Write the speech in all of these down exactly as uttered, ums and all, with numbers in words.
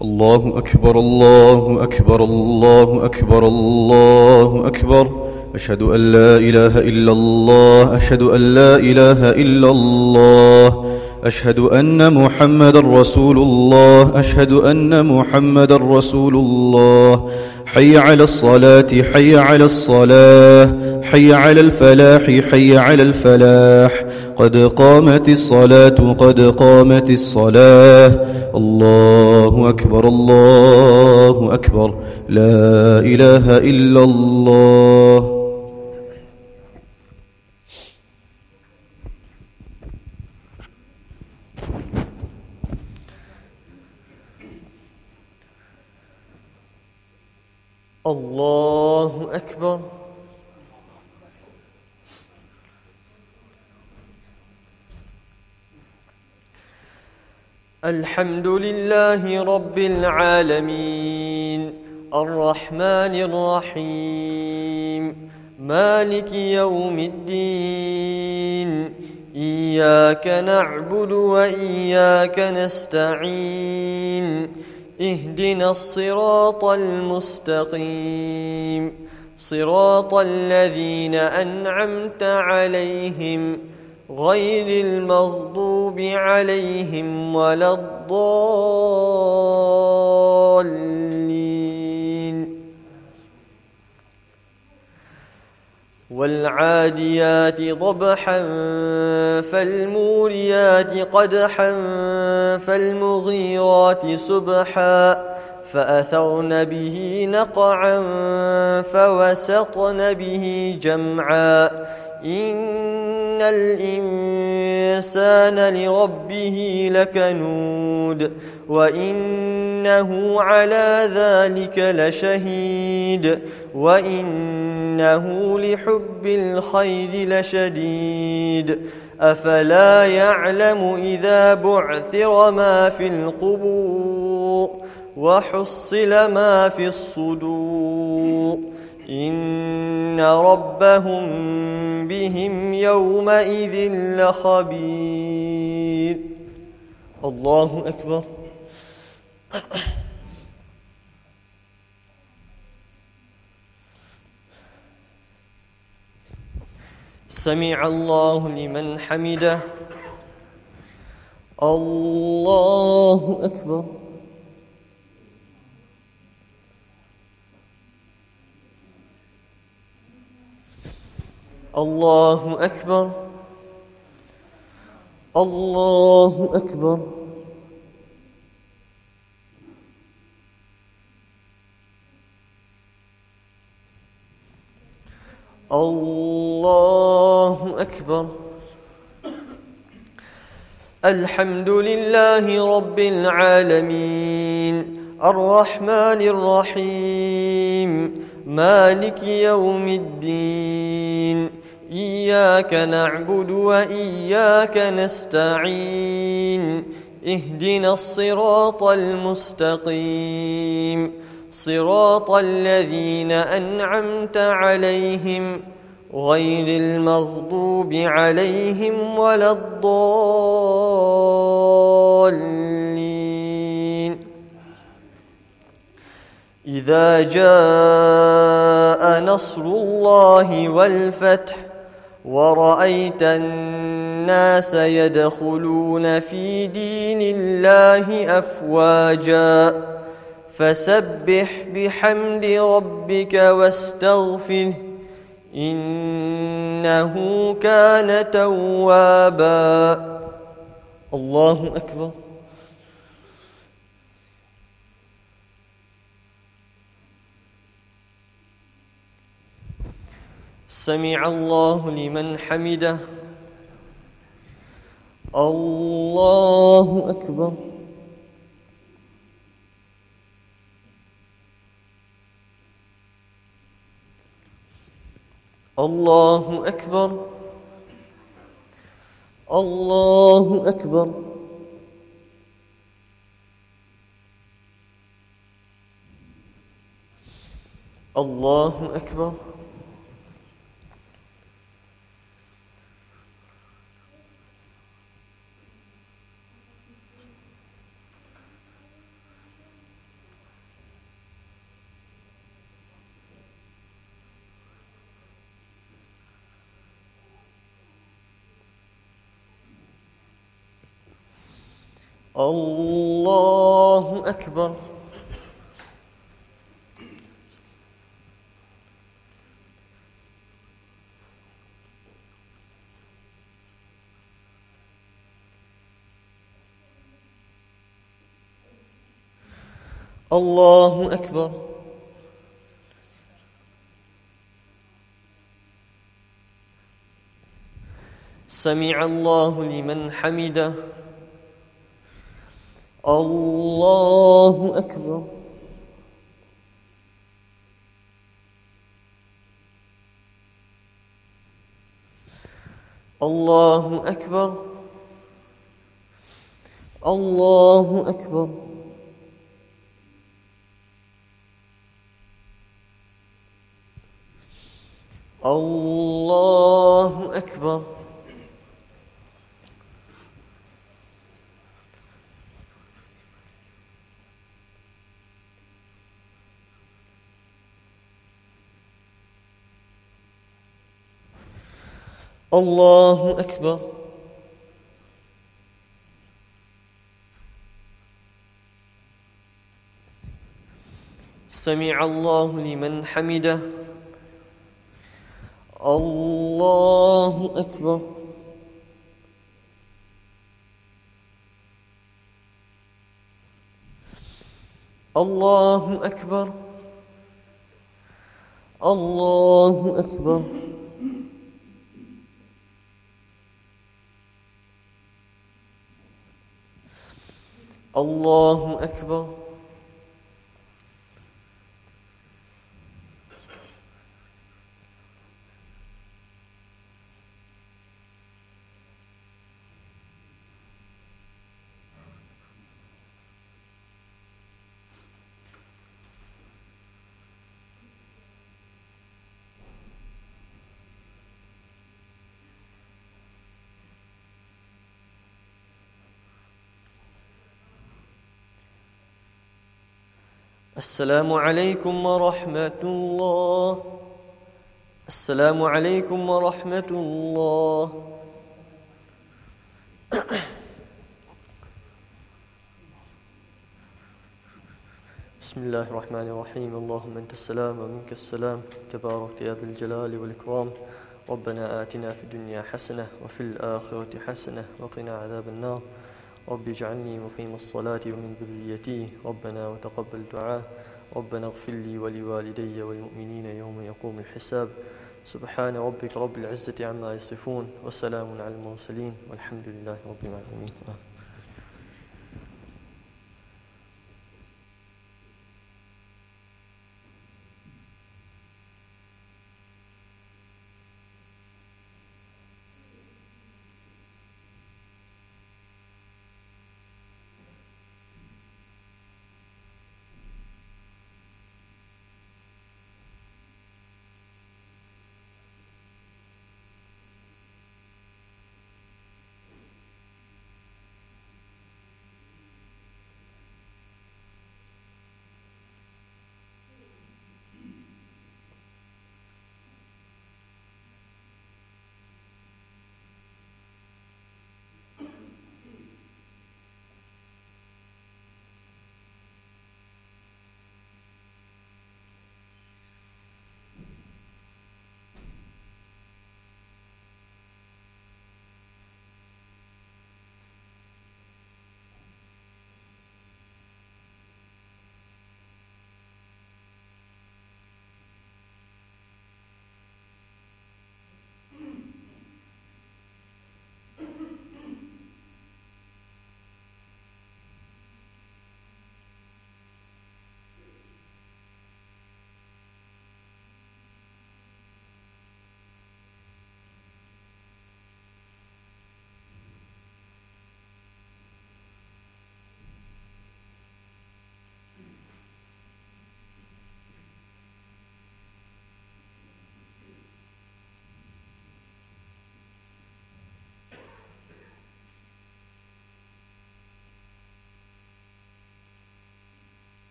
الله أكبر الله أكبر الله أكبر الله أكبر. أشهد أن لا إله إلا الله أشهد أن لا إله إلا الله أشهد أن محمد رسول الله أشهد أن محمد رسول الله. حي على الصلاة حي على الصلاة حي على الفلاح حي على الفلاح. قد قامت الصلاة قد قامت الصلاة. الله أكبر الله أكبر. لا إله إلا الله. الله أكبر. الحمد لله رب العالمين الرحمن الرحيم مالك يوم الدين. إياك نعبد وإياك نستعين. اهدنا الصراط المستقيم صراط الذين أنعمت عليهم غير المغضوب عليهم ولا الضالين. والعاديات ضبحا فالموريات قدحا فالمغيرات سبحا فأثرن به نقعا فوسطن به جمعا. إن الإنسان لربه لكنود وإنه على ذلك لشهيد وإنه لحب الخير لشديد. أفلا يعلم إذا بعثر ما في القبور وحصل ما في الصدور. إن ربهم بهم يومئذ لخبير. الله أكبر. سمع الله لمن حمده. الله أكبر. الله أكبر. الله أكبر. الله أكبر. الحمد لله رب العالمين الرحمن الرحيم مالك يوم الدين. إياك نعبد وإياك نستعين. اهدنا الصراط المستقيم صراط الذين أنعمت عليهم غير المغضوب عليهم ولا الضالين. إذا جاء نصر الله والفتح ورأيت الناس يدخلون في دين الله أفواجا فسبح بحمد ربك واستغفره إنه كان توابا. الله أكبر. سمع الله لمن حمده. الله أكبر. الله أكبر. الله أكبر. الله أكبر. الله أكبر. الله أكبر. سمع الله لمن حمده. الله أكبر. الله أكبر. الله أكبر. الله أكبر. الله أكبر. سمع الله لمن حمده. الله أكبر. الله أكبر. الله أكبر. الله أكبر. السلام عليكم ورحمة الله. السلام عليكم ورحمة الله. بسم الله الرحمن الرحيم. اللهم أنت السلام ومنك السلام، تبارك يا ذا الجلال والإكرام. ربنا آتنا في الدنيا حسنة وفي الآخرة حسنة وقنا عذاب النار. رب اجعلني مقيم الصلاة ومن ذريتي، ربنا وتقبل دعاء. ربنا اغفر لي ولوالدي والمؤمنين يوم يقوم الحساب. سبحان ربك رب العزة عما يصفون، وسلام على المرسلين، والحمد لله رب العالمين.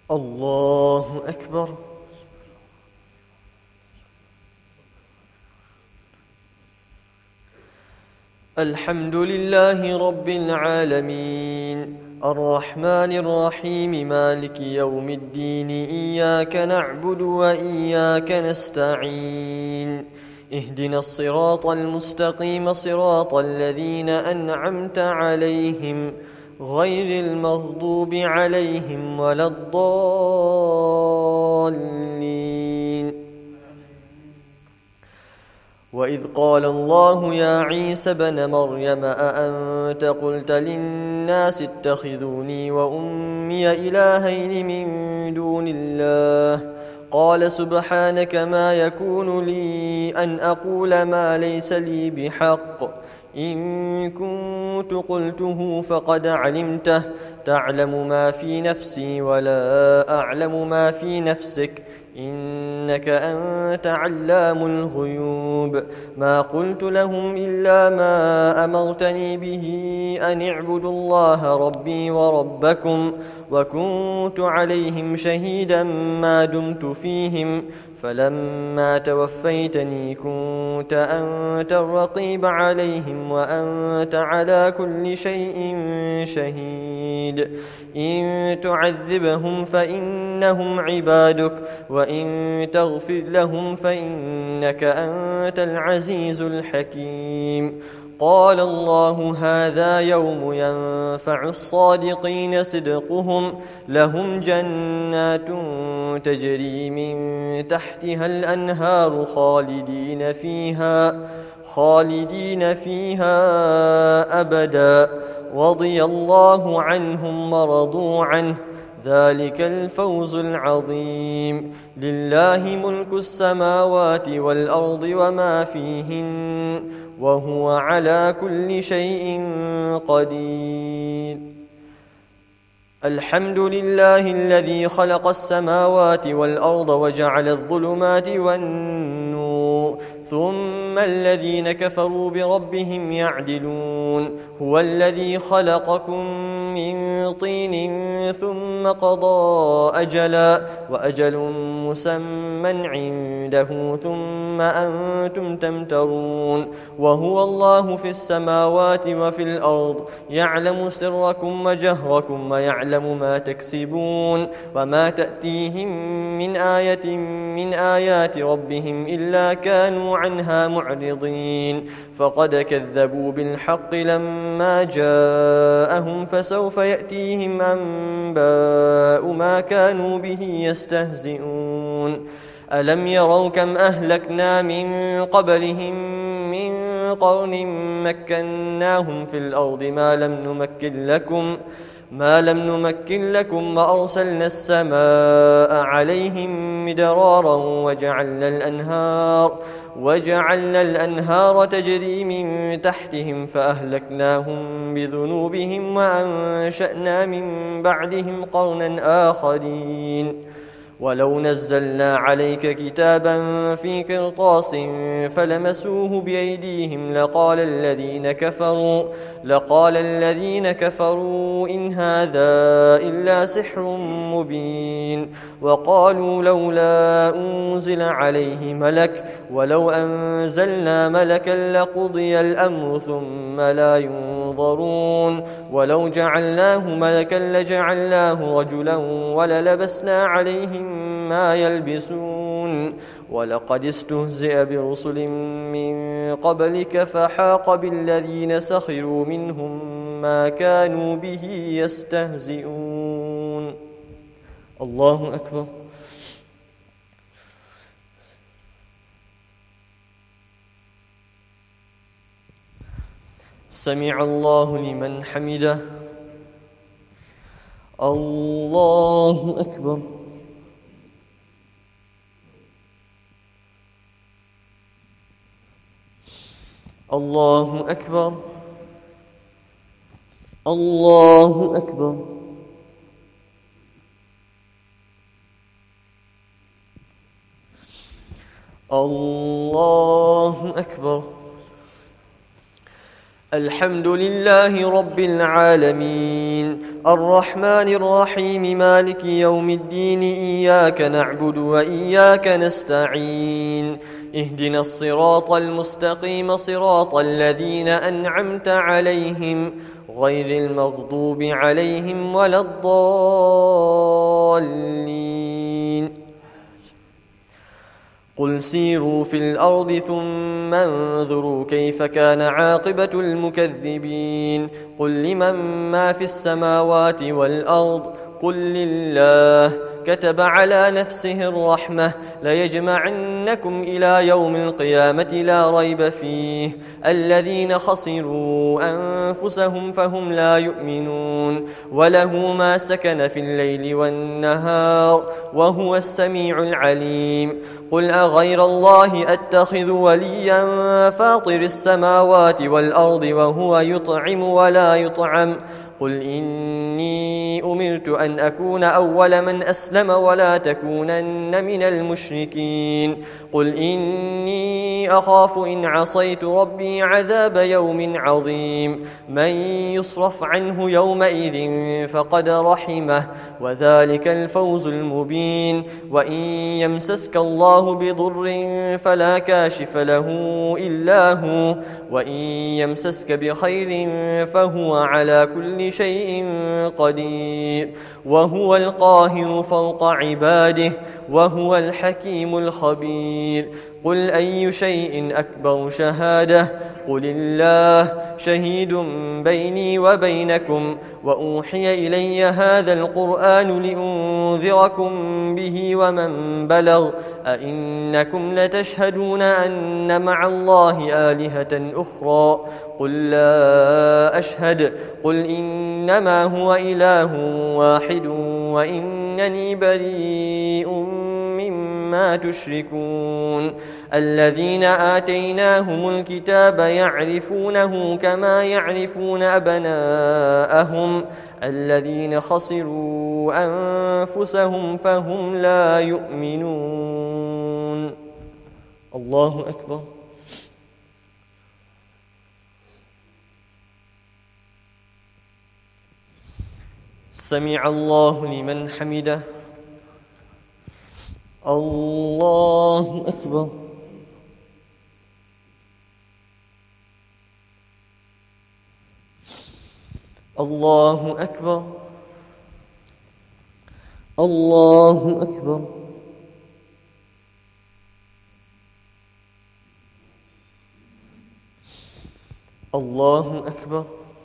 الله أكبر. الحمد لله رب العالمين الرحمن الرحيم مالك يوم الدين إياك نعبد وإياك نستعين اهدنا الصراط المستقيم صراط الذين أنعمت عليهم غير المغضوب عليهم ولا الضالين. وإذ قال الله يا عيسى ابن مريم أأنت قلت للناس اتخذوني وأمي إلهين من دون الله قال سبحانك ما يكون لي أن أقول ما ليس لي بحق إن كنت قلته فقد علمته تعلم ما في نفسي ولا أعلم ما في نفسك إنك أنت علام الغيوب. ما قلت لهم إلا ما أمرتني به أن اعبدوا الله ربي وربكم وكنت عليهم شهيدا ما دمت فيهم فلما توفيتني كنت أنت الرقيب عليهم وأنت على كل شيء شهيد. إن تعذبهم فإنهم عبادك وإن تغفر لهم فإنك أنت العزيز الحكيم. قال الله هذا يوم ينفع الصادقين صدقهم لهم جنات تجري من تحتها الأنهار خالدين فيها خالدين فيها أبدا رضي الله عنهم ورضوا عنه ذلك الفوز العظيم. لله ملك السماوات والأرض وما فيهن وهو على كل شيء قدير. الحمد لله الذي خلق السماوات والأرض وجعل الظلمات والنور ثم الذين كفروا بربهم يعدلون. هو الذي خلقكم من طين ثم قضى أجلا وأجل مسمى عنده ثم أنتم تمترون. وهو الله في السماوات وفي الأرض يعلم سركم وجهركم ويعلم ما تكسبون وما تأتيهم من آية من آيات ربهم إلا كانوا عنها معرضين. فقد كذبوا بالحق لما جاءهم فسوف يأتيهم أنباء ما كانوا به يستهزئون. ألم يروا كم أهلكنا من قبلهم من قرن مكناهم في الأرض ما لم نمكن لكم ما لم نمكن لكم وأرسلنا السماء عليهم مدرارا وجعلنا الأنهار وجعلنا الأنهار تجري من تحتهم فأهلكناهم بذنوبهم وأنشأنا من بعدهم قرنا آخرين. ولو نزلنا عليك كتابا في قرطاس فلمسوه بأيديهم لقال الذين كفروا لقال الذين كفروا إن هذا إلا سحر مبين. وقالوا لولا أنزل عليه ملك ولو أنزلنا ملكا لقضي الأمر ثم لا ينظرون. ولو جعلناه ملكا لجعلناه رجلا وللبسنا عليهم ما يلبسون. ولقد استهزئ برسل من قبلك فحاق بالذين سخروا منهم ما كانوا به يستهزئون. الله أكبر. سمع الله لمن حمده. الله أكبر. الله أكبر. الله أكبر. الله أكبر. الحمد لله رب العالمين الرحمن الرحيم مالك يوم الدين إياك نعبد وإياك نستعين اهدنا الصراط المستقيم صراط الذين أنعمت عليهم غير المغضوب عليهم ولا الضالين قل سيروا في الأرض ثم انظروا كيف كان عاقبة المكذبين قل لمن ما في السماوات والأرض قل لله كتب على نفسه الرحمة ليجمعنكم إلى يوم القيامة لا ريب فيه الذين خسروا أنفسهم فهم لا يؤمنون وله ما سكن في الليل والنهار وهو السميع العليم قل أغير الله أتخذ وليا فاطر السماوات والأرض وهو يطعم ولا يطعم قل إني أمرت أن أكون أول من أسلم ولا تكونن من المشركين قل إني أخاف إن عصيت ربي عذاب يوم عظيم من يصرف عنه يومئذ فقد رحمه وذلك الفوز المبين وإن يمسسك الله بضر فلا كاشف له إلا هو وإن يمسسك بخير فهو على كل شيء قدير وهو القاهر فوق عباده وهو الحكيم الخبير قل أي شيء أكبر شهادة قل الله شهيد بيني وبينكم وأوحي إلي هذا القرآن لأنذركم به ومن بلغ أئنكم لتشهدون أن مع الله آلهة أخرى قل لا أشهد قل إنما هو إله واحد وإنني بريء مما تشركون الذين آتيناهم الكتاب يعرفونه كما يعرفون أبناءهم الذين خسروا أنفسهم فهم لا يؤمنون الله أكبر سمع الله لمن حمده الله أكبر الله أكبر الله أكبر الله أكبر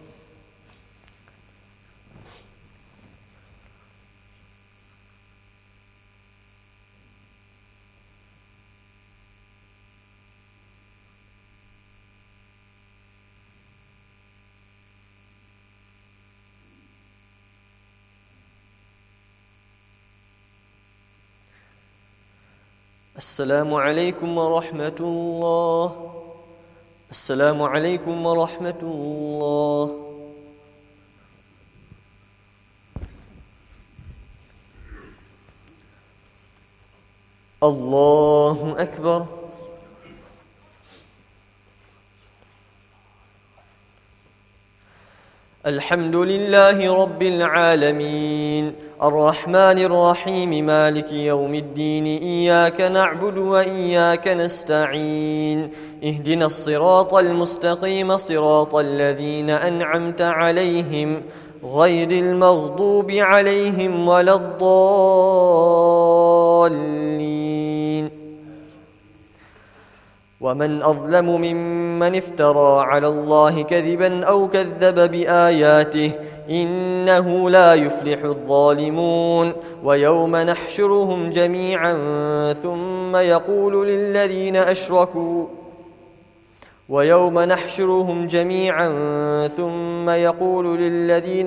السلام عليكم ورحمة الله السلام عليكم ورحمة الله الله أكبر الحمد لله رب العالمين الرحمن الرحيم مالك يوم الدين إياك نعبد وإياك نستعين اهدنا الصراط المستقيم صراط الذين أنعمت عليهم غير المغضوب عليهم ولا الضالين ومن أظلم ممن افترى على الله كذبا أو كذب بآياته إنه لا يفلح الظالمون ويوم نحشرهم جميعا ثم يقول للذين أشركوا ويوم نحشرهم جميعا ثم يقول للذين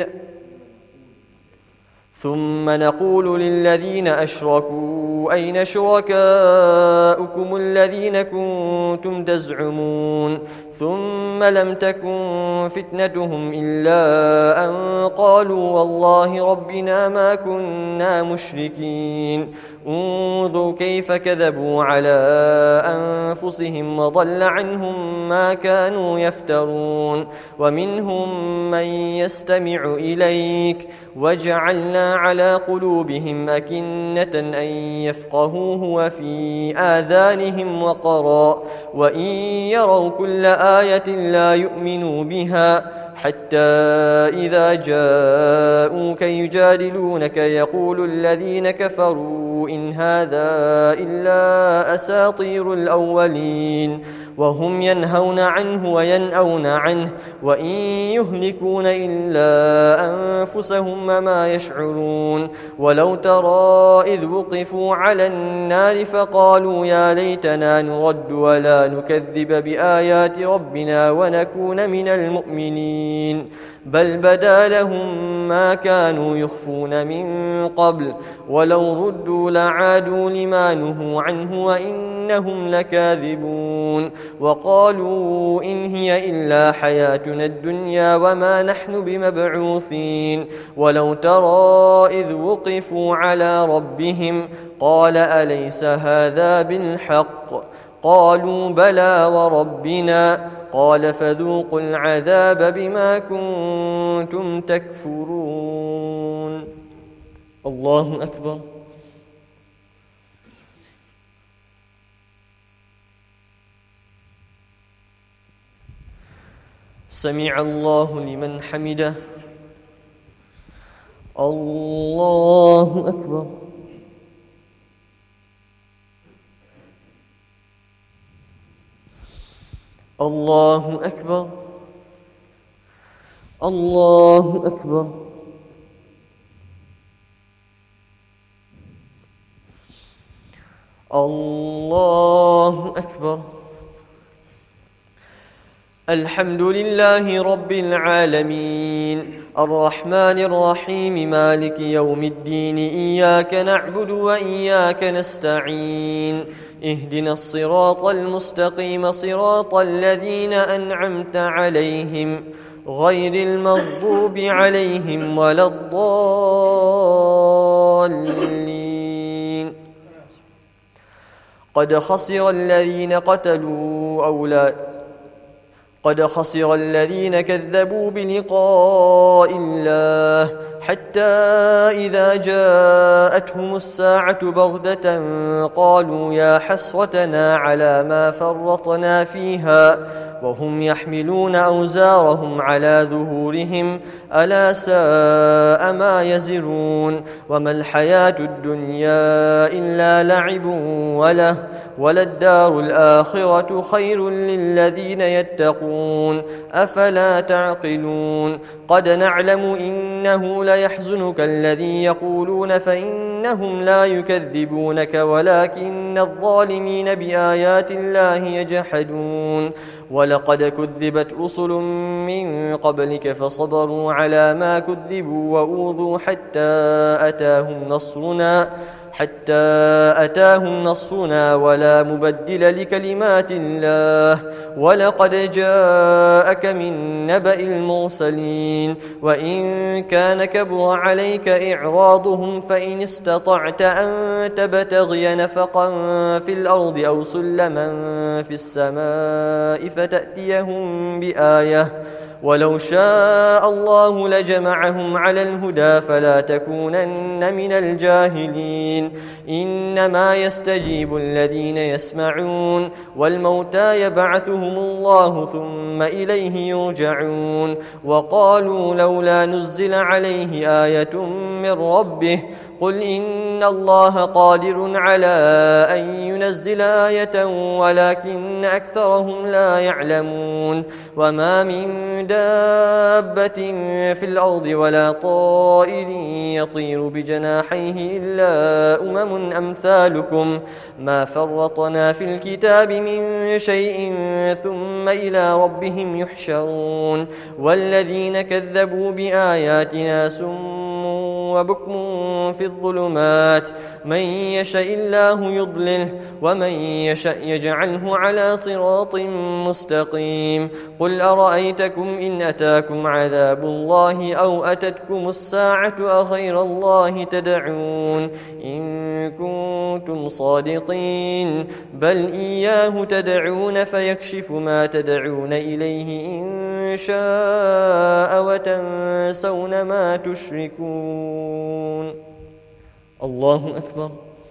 ثم نقول للذين أشركوا أين شركاؤكم الذين كنتم تزعمون ثم لم تكن فتنتهم إلا أن فقالوا والله ربنا ما كنا مشركين. انظروا كيف كذبوا على أنفسهم وضل عنهم ما كانوا يفترون. ومنهم من يستمع إليك وجعلنا على قلوبهم أكنة أن يفقهوه وفي آذانهم وقرا وإن يروا كل آية لا يؤمنوا بها حتى إذا جاءوك يجادلونك يقول الذين كفروا إن هذا إلا أساطير الأولين وهم ينهون عنه وينأون عنه وإن يهلكون إلا أنفسهم وما يشعرون. ولو ترى إذ وقفوا على النار فقالوا يا ليتنا نرد ولا نكذب بآيات ربنا ونكون من المؤمنين بل بدا لهم ما كانوا يخفون من قبل ولو ردوا لعادوا لما نهوا عنه وإنهم لكاذبون. وقالوا إن هي إلا حياتنا الدنيا وما نحن بمبعوثين. ولو ترى إذ وقفوا على ربهم قال أليس هذا بالحق قالوا بلى وربنا قال فذوقوا العذاب بما كنتم تكفرون. الله أكبر. سمع الله لمن حمده. الله أكبر. الله أكبر. الله أكبر. الله أكبر. الحمد لله رب العالمين الرحمن الرحيم مالك يوم الدين إياك نعبد وإياك نستعين اهدنا الصراط المستقيم صراط الذين أنعمت عليهم غير المغضوب عليهم ولا الضالين. قد خسر الذين قتلوا أولاد قد خسر الذين كذبوا بلقاء الله حتى إذا جاءتهم الساعة بغتة قالوا يا حسرتنا على ما فرطنا فيها وهم يحملون أوزارهم على ظهورهم ألا ساء ما يزرون. وما الحياة الدنيا إلا لعب وله وللدار الآخرة خير للذين يتقون أفلا تعقلون. قد نعلم إنه ليحزنك الذي يقولون فإنهم لا يكذبونك ولكن الظالمين بآيات الله يجحدون. ولقد كذبت رسل من قبلك فصبروا على ما كذبوا وأوذوا حتى أتاهم نصرنا حتى أتاهم نصرنا ولا مبدل لكلمات الله. ولقد جاءك من نبأ المرسلين وإن كان كبر عليك إعراضهم فإن استطعت أن تبتغي نفقا في الأرض أو سلما في السماء فتأتيهم بآية ولو شاء الله لجمعهم على الهدى فلا تكونن من الجاهلين. إنما يستجيب الذين يسمعون والموتى يبعثهم الله ثم إليه يرجعون. وقالوا لولا نزل عليه آية من ربه قل إن الله قادر على أن ينزل آية ولكن أكثرهم لا يعلمون. وما من دابة في الأرض ولا طائر يطير بجناحيه إلا أمم أمثالكم ما فرطنا في الكتاب من شيء ثم إلى ربهم يحشرون. والذين كذبوا بآياتنا سم وبكم في الظلمات من يشاء الله يضلله ومن يشاء يجعله على صراط مستقيم قل أرأيتكم إن أتاكم عذاب الله أو أتتكم الساعة أغير الله تدعون إن كنتم صادقين بل إياه تدعون فيكشف ما تدعون إليه إن شاء وتنسون ما تشركون. الله أكبر.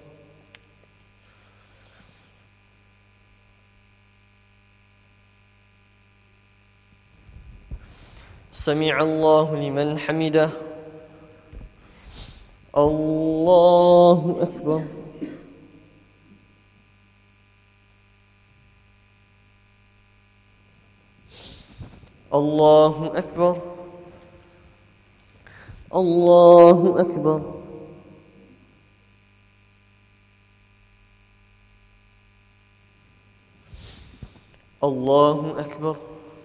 سمع الله لمن حمده. الله أكبر. الله أكبر. الله أكبر. الله أكبر.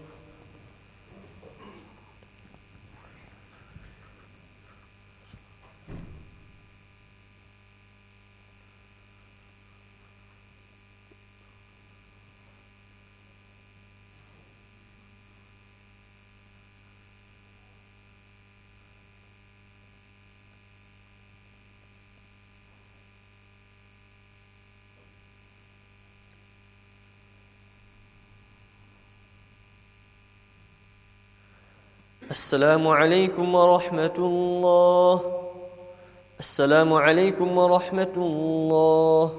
السلام عليكم ورحمة الله. السلام عليكم ورحمة الله.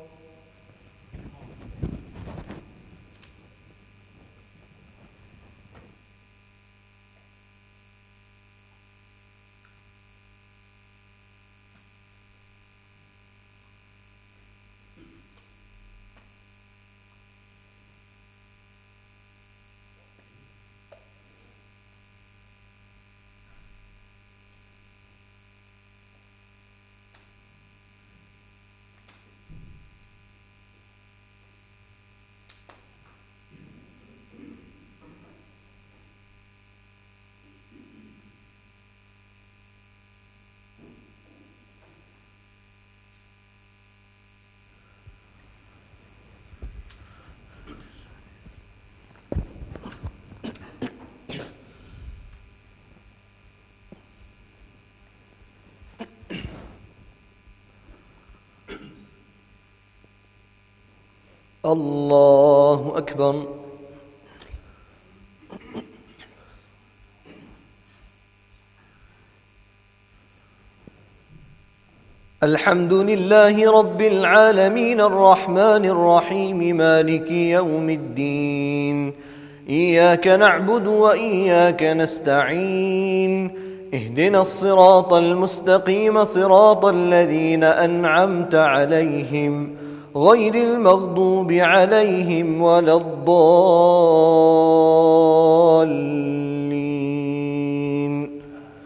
الله أكبر. الحمد لله رب العالمين الرحمن الرحيم مالك يوم الدين إياك نعبد وإياك نستعين اهدنا الصراط المستقيم صراط الذين أنعمت عليهم غير المغضوب عليهم ولا الضالين.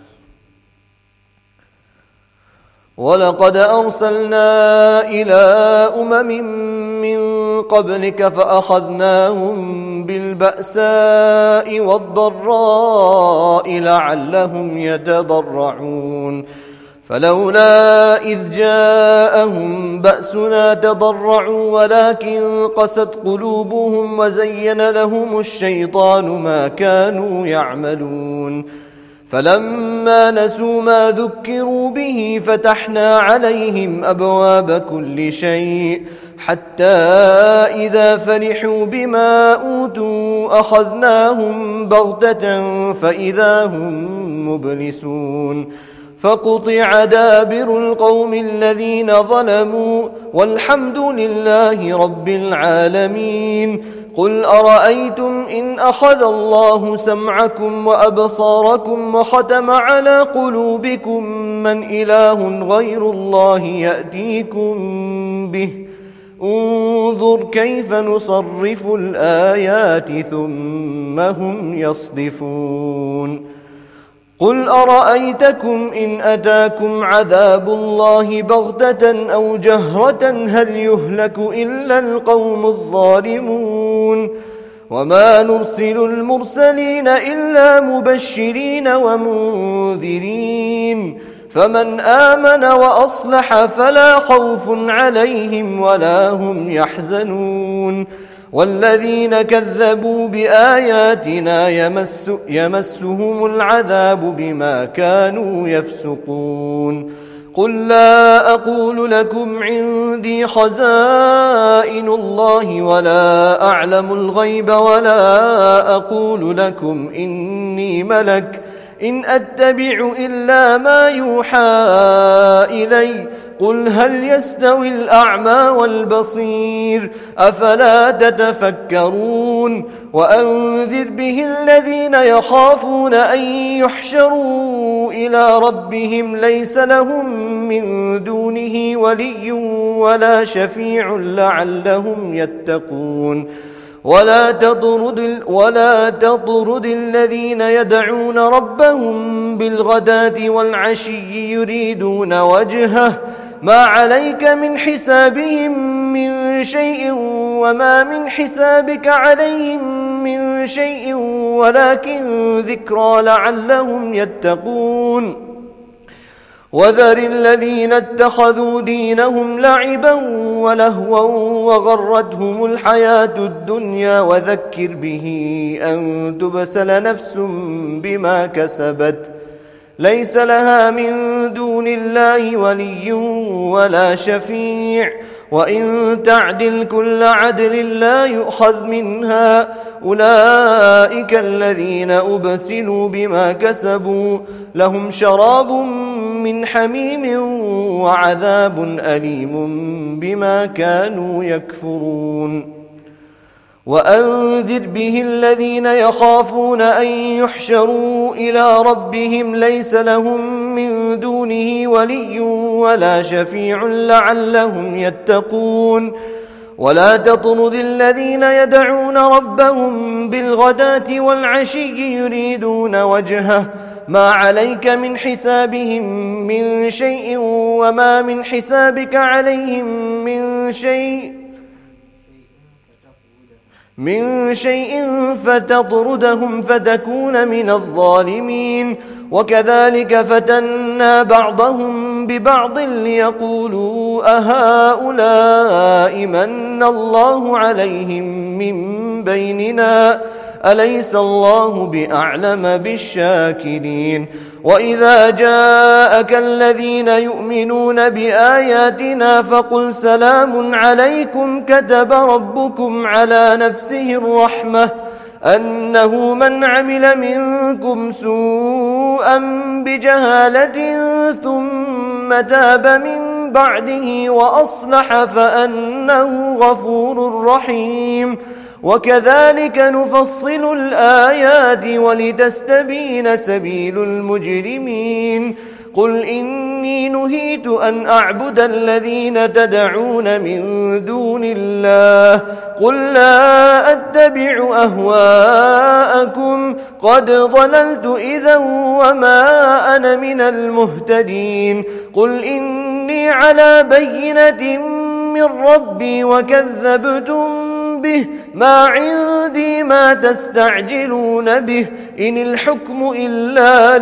ولقد أرسلنا إلى أمم من قبلك فأخذناهم بالبأساء والضراء لعلهم يتضرعون فلولا إذ جاءهم بأسنا تضرعوا ولكن قست قلوبهم وزين لهم الشيطان ما كانوا يعملون فلما نسوا ما ذكروا به فتحنا عليهم أبواب كل شيء حتى إذا فرحوا بما أوتوا أخذناهم بغتة فإذا هم مبلسون فقطع دابر القوم الذين ظلموا والحمد لله رب العالمين. قل أرأيتم إن أخذ الله سمعكم وأبصاركم وختم على قلوبكم من إله غير الله يأتيكم به انظر كيف نصرف الآيات ثم هم يصدفون. قل أرأيتكم إن أتاكم عذاب الله بغتة أو جهرة هل يهلك إلا القوم الظالمون وما نرسل المرسلين إلا مبشرين ومنذرين فمن آمن وأصلح فلا خوف عليهم ولا هم يحزنون والذين كذبوا بآياتنا يمس يمسهم العذاب بما كانوا يفسقون قل لا أقول لكم عندي خزائن الله ولا أعلم الغيب ولا أقول لكم إني ملك إن أتبع إلا ما يوحى إلي قل هل يستوي الأعمى والبصير أفلا تتفكرون وأنذر به الذين يخافون أن يحشروا إلى ربهم ليس لهم من دونه ولي ولا شفيع لعلهم يتقون ولا تطرد, ولا تطرد الذين يدعون ربهم بالغداة والعشي يريدون وجهه ما عليك من حسابهم من شيء وما من حسابك عليهم من شيء ولكن ذكرى لعلهم يتقون وذر الذين اتخذوا دينهم لعبا ولهوا وغرتهم الحياة الدنيا وذكر به أن تبسل نفس بما كسبت ليس لها من دون الله ولي ولا شفيع وإن تعدل كل عدل لا يؤخذ منها أولئك الذين أبسلوا بما كسبوا لهم شراب من حميم وعذاب أليم بما كانوا يكفرون وأنذر به الذين يخافون أن يحشروا إلى ربهم ليس لهم من دونه ولي ولا شفيع لعلهم يتقون ولا تطرد الذين يدعون ربهم بالغداة والعشي يريدون وجهه ما عليك من حسابهم من شيء وما من حسابك عليهم من شيء من شيء فتطردهم فتكون من الظالمين وكذلك فتنا بعضهم ببعض ليقولوا أهؤلاء من الله عليهم من بيننا أليس الله بأعلم بالشاكرين وإذا جاءك الذين يؤمنون بآياتنا فقل سلام عليكم كتب ربكم على نفسه الرحمة أنه من عمل منكم سوءا بجهالة ثم تاب من بعده وأصلح فأنه غفور رحيم وكذلك نفصل الآيات ولتستبين سبيل المجرمين قل إني نهيت أن أعبد الذين تدعون من دون الله قل لا أتبع أهواءكم قد ضللت إذا وما أنا من المهتدين قل إني على بينة من ربي وكذبتم به ما عندي ما تستعجلون به إن الحكم إلا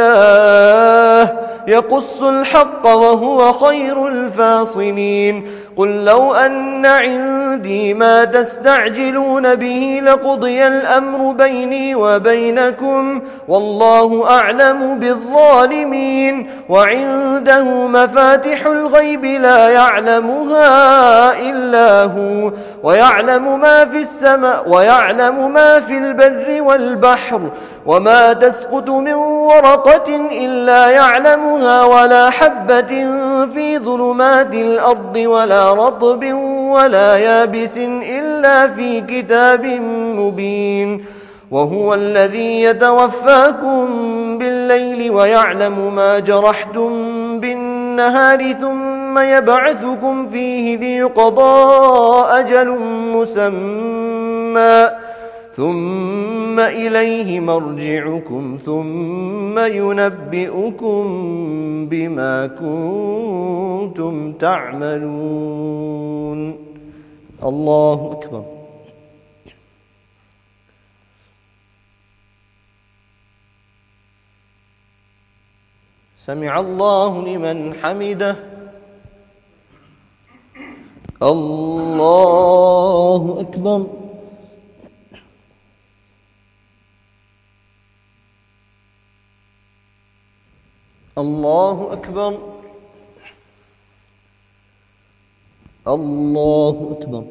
لله يقص الحق وهو خير الفاصلين قل لو أن عندي ما تستعجلون به لقضي الأمر بيني وبينكم والله أعلم بالظالمين وعنده مفاتح الغيب لا يعلمها إلا هو ويعلم ما في السماء ويعلم ما في البر والبحر وما تسقط من ورقة إلا يعلمها ولا حبة في ظلمات الأرض ولا رطب ولا يابس إلا في كتاب مبين وهو الذي يتوفاكم بالليل ويعلم ما جرحتم بالنهار ثم يبعثكم فيه ليقضى أجل مسمى ثم إليه مرجعكم ثم ينبئكم بما كنتم تعملون الله أكبر. سمع الله لمن حمده. الله أكبر. الله أكبر. الله أكبر.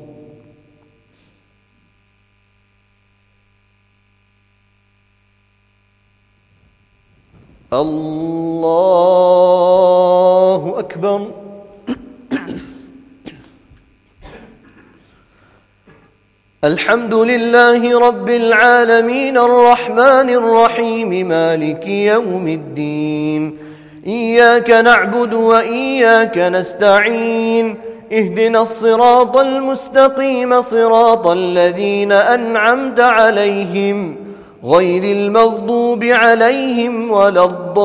الله أكبر. الحمد لله رب العالمين الرحمن الرحيم مالك يوم الدين. إياك نعبد وإياك نستعين. اهدنا الصراط المستقيم صراط الذين أنعمت عليهم غير المغضوب عليهم ولا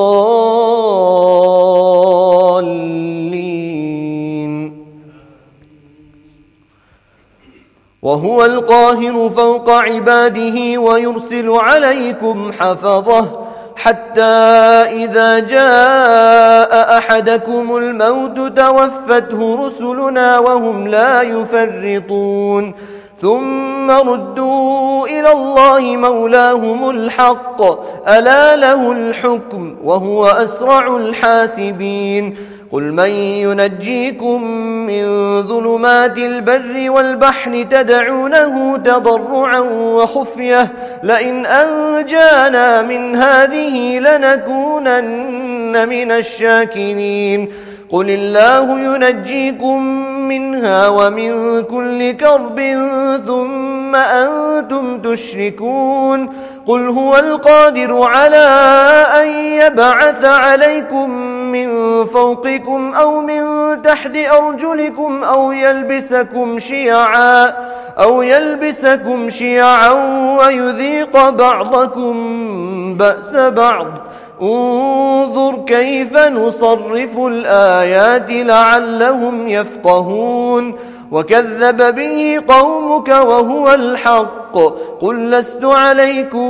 الضالين. وهو القاهر فوق عباده ويرسل عليكم حفظه حتى إذا جاء أحدكم الموت توفته رسلنا وهم لا يفرطون ثم ردوا إلى الله مولاهم الحق ألا له الحكم وهو أسرع الحاسبين. قل من ينجيكم من ظلمات البر والبحر تدعونه تضرعا وخفية لئن أنجانا من هذه لنكونن من الشاكرين. قل الله ينجيكم منها ومن كل كرب ثم أنتم تشركون. قل هو القادر على أن يبعث عليكم من فوقكم أو من تحت أرجلكم أو يلبسكم شيعا أو يلبسكم شيعا ويذيق بعضكم بأس بعض. انظر كيف نصرف الآيات لعلهم يفقهون. وكذب به قومك وهو الحق. قل لست عليكم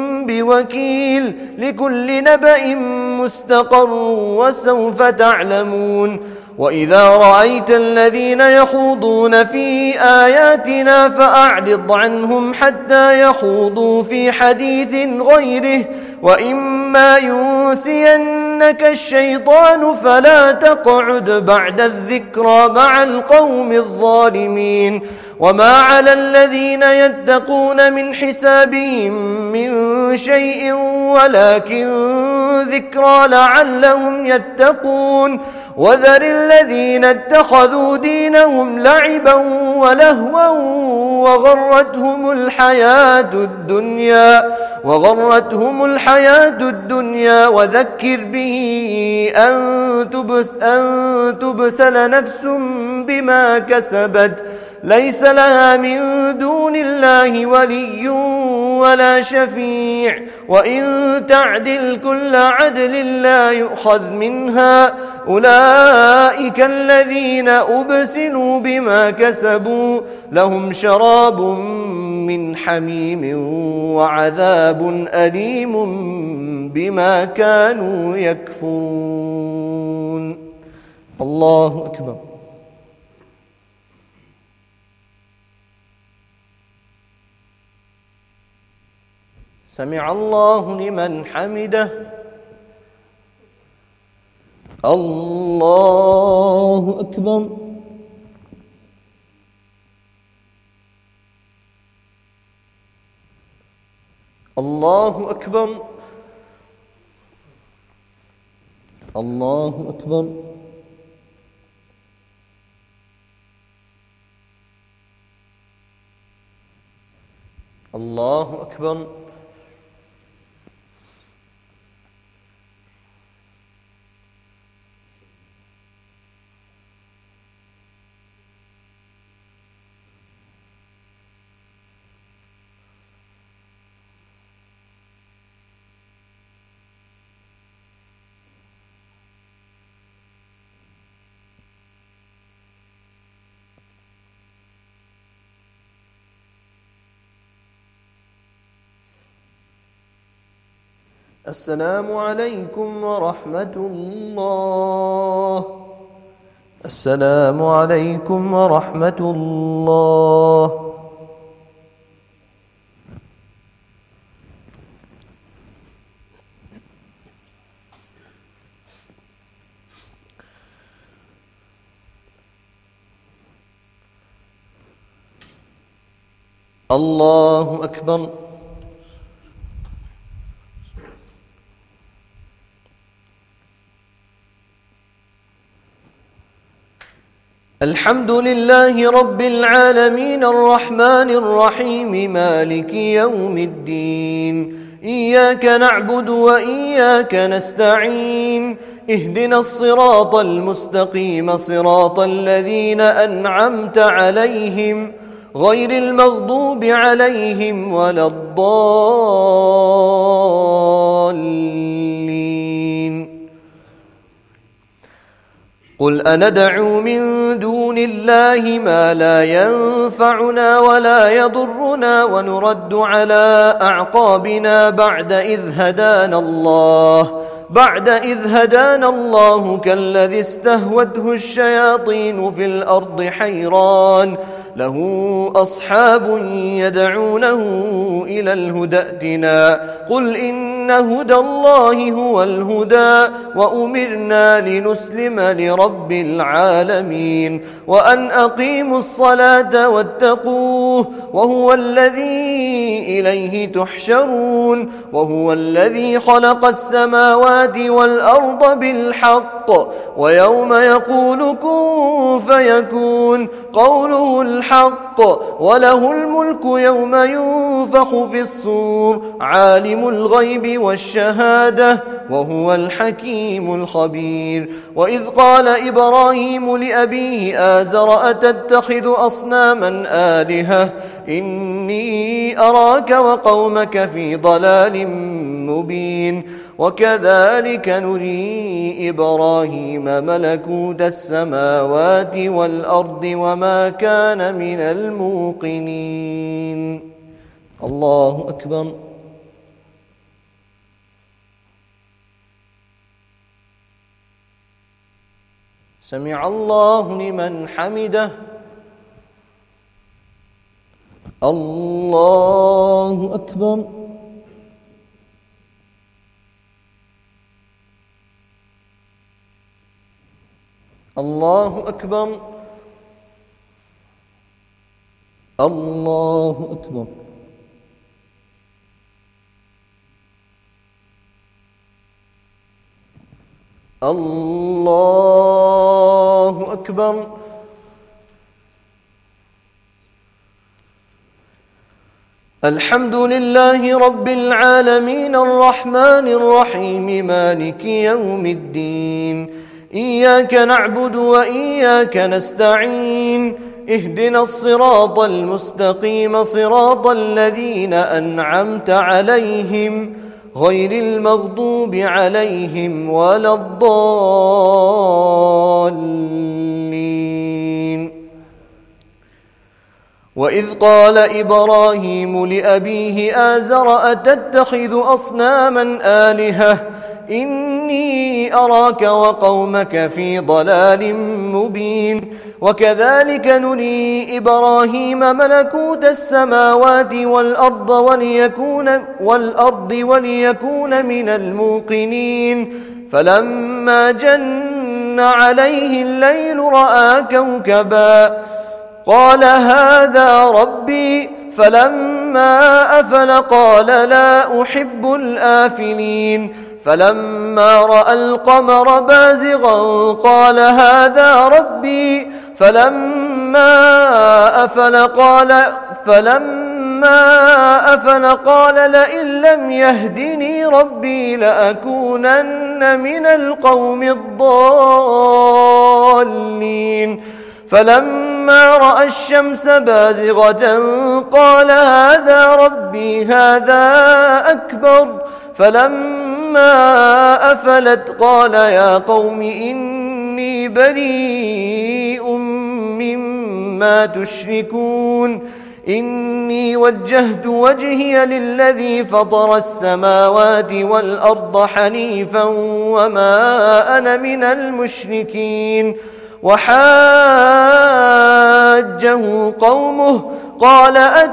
بوكيل لكل نبأ مستقر وسوف تعلمون. وإذا رأيت الذين يخوضون في آياتنا فأعرض عنهم حتى يخوضوا في حديث غيره وإما ينسينك الشيطان فلا تقعد بعد الذكرى مع القوم الظالمين. وما على الذين يتقون من حسابهم من شيء ولكن ذكرى لعلهم يتقون. وذر الذين اتخذوا دينهم لعبا ولهوا وغرتهم الحياة الدنيا وغرتهم الحياة الدنيا وذكر به أن تبس أن تبسل نفس بما كسبت ليس لها من دون الله ولي ولا شفيع وإن تعدل كل عدل لا يؤخذ منها. أولئك الذين أبسلوا بما كسبوا لهم شراب من حميم وعذاب أليم بما كانوا يكفرون. الله أكبر. سمع الله لمن حمده. الله أكبر. الله أكبر. الله أكبر. الله أكبر. السلام عليكم ورحمة الله. السلام عليكم ورحمة الله. الله أكبر. الحمد لله رب العالمين الرحمن الرحيم مالك يوم الدين. إياك نعبد وإياك نستعين. اهدنا الصراط المستقيم صراط الذين أنعمت عليهم غير المغضوب عليهم ولا الضالين. قل أندعو من دون الله ما لا ينفعنا ولا يضرنا ونرد على أعقابنا بعد إذ هدانا الله بعد إذ هدانا الله كالذي استهوته الشياطين في الأرض حيران له أصحاب يدعونه إلى الهدى ائتنا. قل إن هدى الله هو الهدى وأمرنا لنسلم لرب العالمين وأن أقيموا الصلاة واتقوه وهو الذي إليه تحشرون وهو الذي خلق السماوات والأرض بالحق ويوم يقول كن فيكون قوله الحق وله الملك يوم ينفخ في الصور عالم الغيب والشهادة وهو الحكيم الخبير. وإذ قال إبراهيم لأبيه آزر أتتخذ أصناما آلهة إني أراك وقومك في ضلال مبين. وكذلك نري إبراهيم ملكوت السماوات والأرض وما كان من الموقنين. الله أكبر. سمع الله لمن حمده. الله أكبر. الله أكبر. الله أكبر. الله أكبر. الحمد لله رب العالمين الرحمن الرحيم مالك يوم الدين. إياك نعبد وإياك نستعين. اهدنا الصراط المستقيم صراط الذين أنعمت عليهم غير المغضوب عليهم ولا الضالين. وإذ قال إبراهيم لأبيه آزر أتتخذ أصناما آلهة إني أراك وقومك في ضلال مبين. وكذلك نري إبراهيم ملكوت السماوات والأرض وليكون, والأرض وليكون من الموقنين. فلما جن عليه الليل رأى كوكبا قال هذا ربي فلما أفل قال لا أحب الآفلين. فلما رأى القمر بازغا قال هذا ربي فلما أفل قال فلما أفل قال لئن لم يهدني ربي لأكونن من القوم الضالين. فلما رأى الشمس بازغة قال هذا ربي هذا أكبر. فلما أفلت قال يا قوم إني بريء مما تشركون إني وجهت وجهي للذي فطر السماوات والأرض حنيفا وما أنا من المشركين. وحاجه قومه قال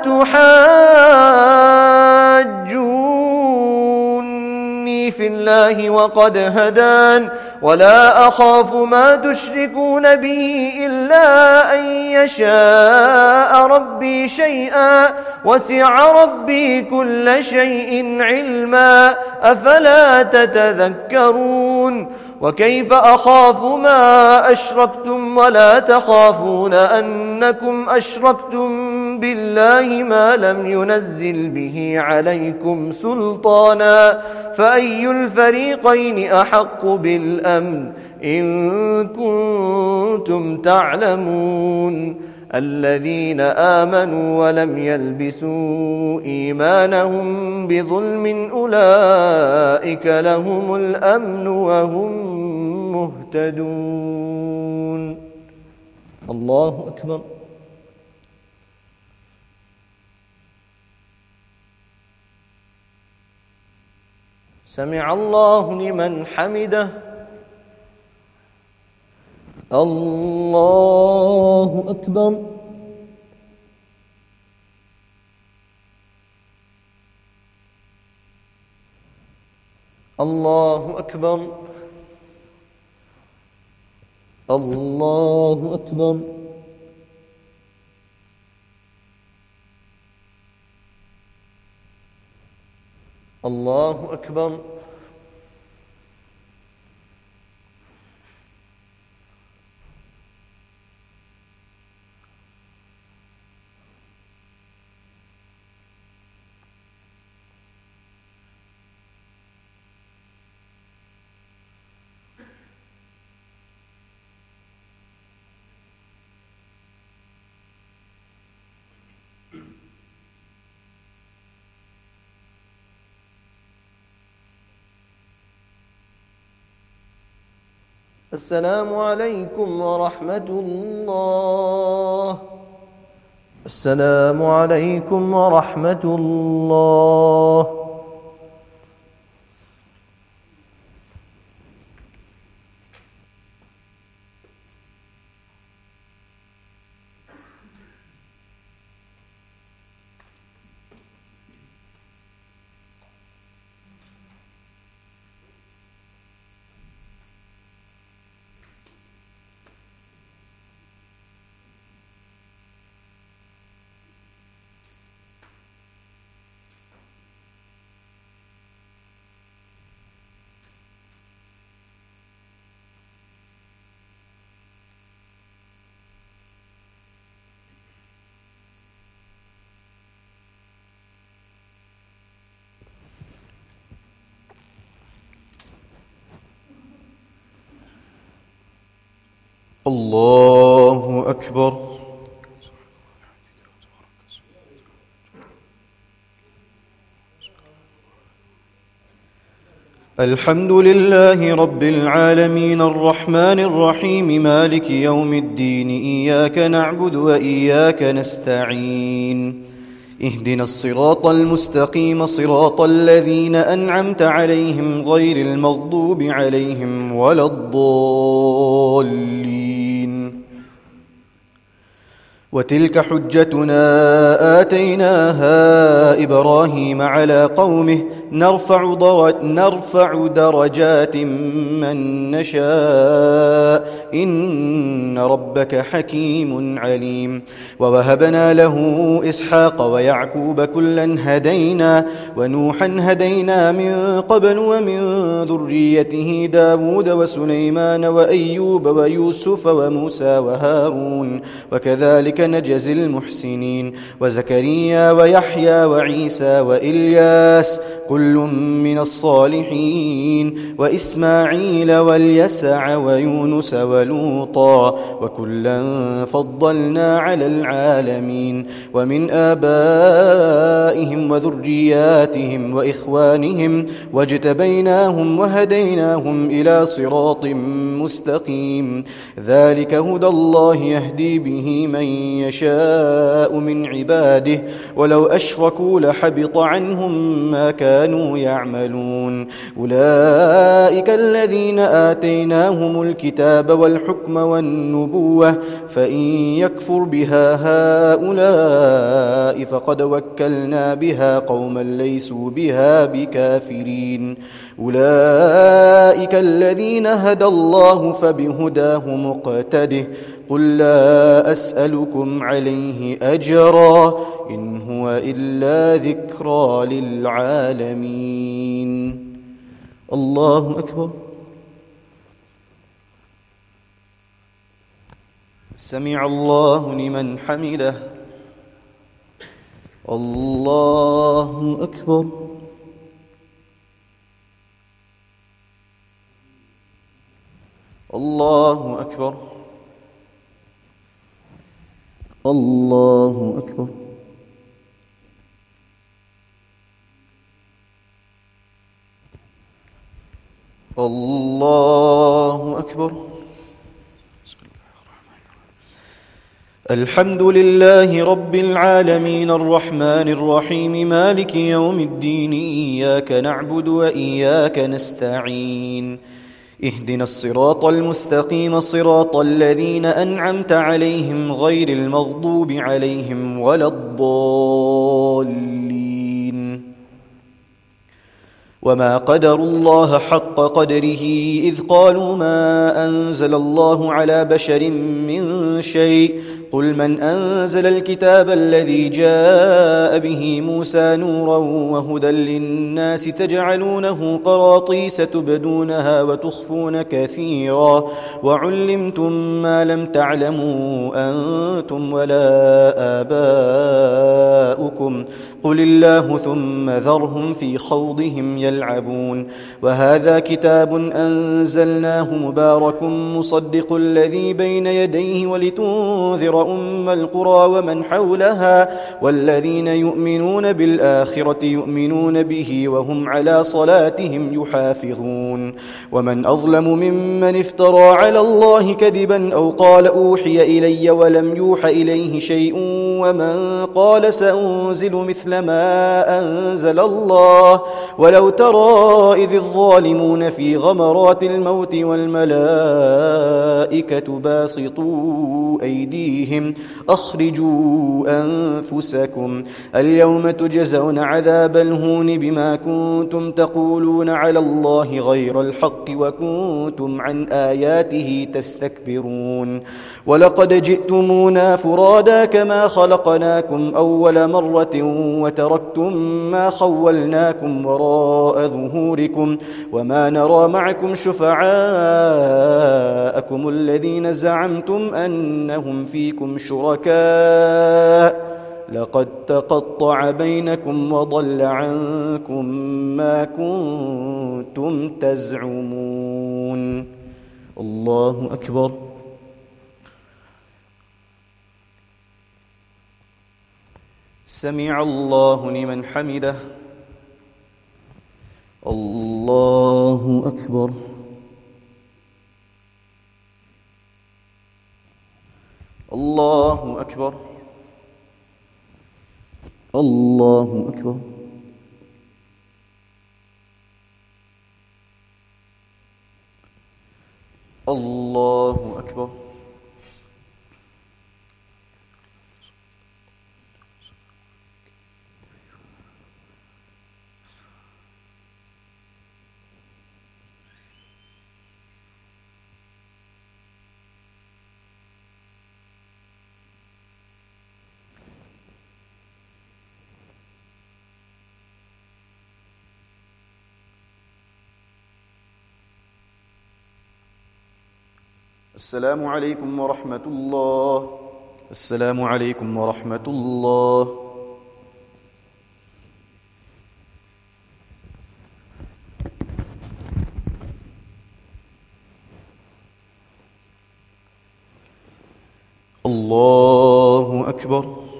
أتحاجوني في الله وقد هدان ولا أخاف ما تشركون به إلا أن يشاء ربي شيئا وسع ربي كل شيء علما أفلا تتذكرون. وكيف أخاف ما أشركتم ولا تخافون أنكم أشركتم بالله ما لم ينزل به عليكم سلطانا فأي الفريقين أحق بالأمن إن كنتم تعلمون. الذين آمنوا ولم يلبسوا إيمانهم بظلم أولئك لهم الأمن وهم مهتدون. الله أكبر. سمع الله لمن حمده. الله أكبر. الله أكبر. الله أكبر. الله أكبر. السلام عليكم ورحمة الله. السلام عليكم ورحمة الله. الله أكبر. الحمد لله رب العالمين الرحمن الرحيم مالك يوم الدين إياك نعبد وإياك نستعين اهدنا الصراط المستقيم صراط الذين أنعمت عليهم غير المغضوب عليهم ولا الضالين. وتلك حجتنا آتيناها إبراهيم على قومه نرفع, درج نرفع درجات من نشاء إن ربك حكيم عليم. ووهبنا له إسحاق ويعقوب كلا هدينا ونوحا هدينا من قبل ومن ذريته داود وسليمان وأيوب ويوسف وموسى وهارون وكذلك نجزي المحسنين. وزكريا ويحيى وعيسى وإلياس كل من الصالحين وإسماعيل واليسع ويونس ولوطا وكلا فضلنا على العالمين ومن آبائهم وذرياتهم وإخوانهم واجتبيناهم وهديناهم إلى صراط مستقيم ذلك هدى الله يهدي به من يشاء من عباده ولو أشركوا لحبط عنهم ما كانوا يعملون أولئك الذين آتيناهم الكتاب والحكم والنبوة فإن يكفر بها هؤلاء فقد وكلنا بها قوما ليسوا بها بكافرين أولئك الذين هدى الله فبهداه مقتده قل لا أسألكم عليه أجرا إن هو إلا ذكرى للعالمين. الله أكبر. سمع الله لمن حمده. الله أكبر. الله أكبر. الله أكبر. الله أكبر. الحمد لله رب العالمين الرحمن الرحيم مالك يوم الدين إياك نعبد وإياك نستعين اهدنا الصراط المستقيم صراط الذين أنعمت عليهم غير المغضوب عليهم ولا الضالين وما قدروا الله حق قدره إذ قالوا ما أنزل الله على بشر من شيء قل من أنزل الكتاب الذي جاء به موسى نورا وهدى للناس تجعلونه قراطيس تبدونها وتخفون كثيرا وعلمتم ما لم تعلموا أنتم ولا آباؤكم قل الله ثم ذرهم في خوضهم يلعبون وهذا كتاب أنزلناه مبارك مصدق الذي بين يديه ولتنذر أم القرى ومن حولها والذين يؤمنون بالآخرة يؤمنون به وهم على صلاتهم يحافظون ومن أظلم ممن افترى على الله كذبا أو قال أوحي إلي ولم يوح إليه شيء ومن قال سأنزل مثل ما أنزل الله ولو ترى إذ الظالمون في غمرات الموت والملائكة باسطوا أيديهم أخرجوا أنفسكم اليوم تجزون عذاب الهون بما كنتم تقولون على الله غير الحق وكنتم عن آياته تستكبرون ولقد جئتمونا فرادا كما خلقناكم أول مرة وتركتم ما خولناكم وراء ظهوركم وما نرى معكم شفعاءكم الذين زعمتم أنهم فيكم شركاء لقد تقطع بينكم وضل عنكم ما كنتم تزعمون. الله أكبر. سمع الله لمن حمده. الله أكبر. الله أكبر. الله أكبر. الله أكبر. السلام عليكم ورحمة الله. السلام عليكم ورحمة الله. الله أكبر.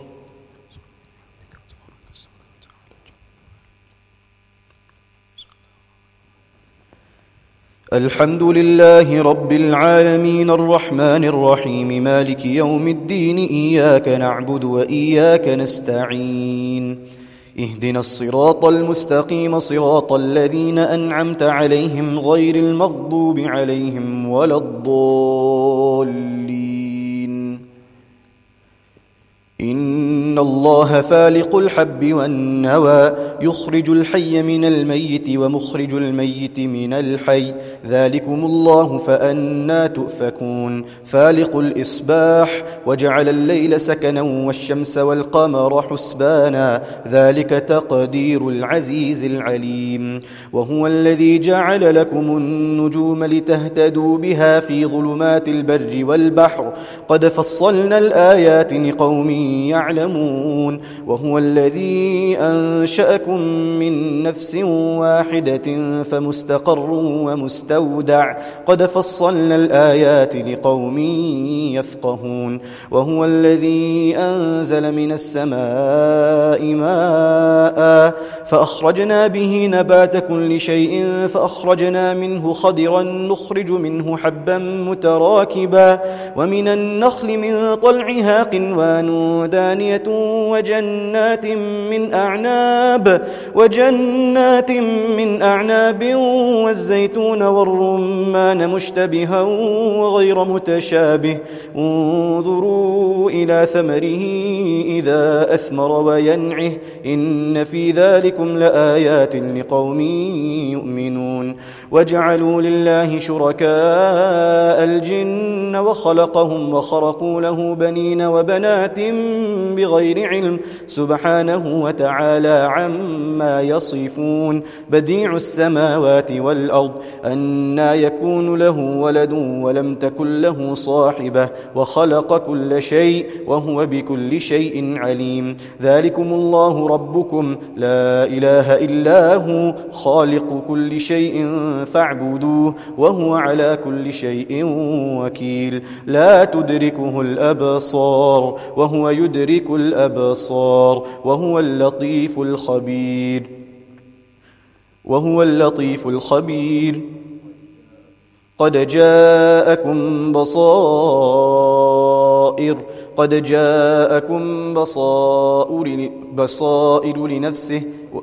الحمد لله رب العالمين الرحمن الرحيم مالك يوم الدين إياك نعبد وإياك نستعين اهدنا الصراط المستقيم صراط الذين أنعمت عليهم غير المغضوب عليهم ولا الضالين. إن الله فالق الحب والنوى يخرج الحي من الميت ومخرج الميت من الحي ذلكم الله فأنى تؤفكون. فالق الإصباح وجعل الليل سكنا والشمس والقمر حسبانا ذلك تقدير العزيز العليم. وهو الذي جعل لكم النجوم لتهتدوا بها في ظلمات البر والبحر قد فصلنا الآيات لقوم يعلمون. وهو الذي أنشأكم من نفس واحدة فمستقر ومستودع قد فصلنا الآيات لقوم يفقهون. وهو الذي أنزل من السماء ماء فأخرجنا به نبات كل شيء فأخرجنا منه خضرا نخرج منه حبا متراكبا ومن النخل من طلعها قنوان دانية وجنات من أعناب وجنات من أعناب والزيتون والرمان مشتبها وغير متشابه انظروا إلى ثمره إذا أثمر وينعه إن في ذلكم لآيات لقوم يؤمنون. وجعلوا لله شركاء الجن وخلقهم وخرقوا له بنين وبنات بغير علم سبحانه وتعالى عما يصفون. بديع السماوات والأرض أنى يكون له ولد ولم تكن له صاحبة وخلق كل شيء وهو بكل شيء عليم. ذلكم الله ربكم لا إله إلا هو خالق كل شيء فاعبدوه وهو على كل شيء وكيل. لا تدركه الأبصار وهو يدرك الأبصار وهو اللطيف الخبير وهو اللطيف الخبير. قد جاءكم بصائر قد جاءكم بصائر بصائر لنفسه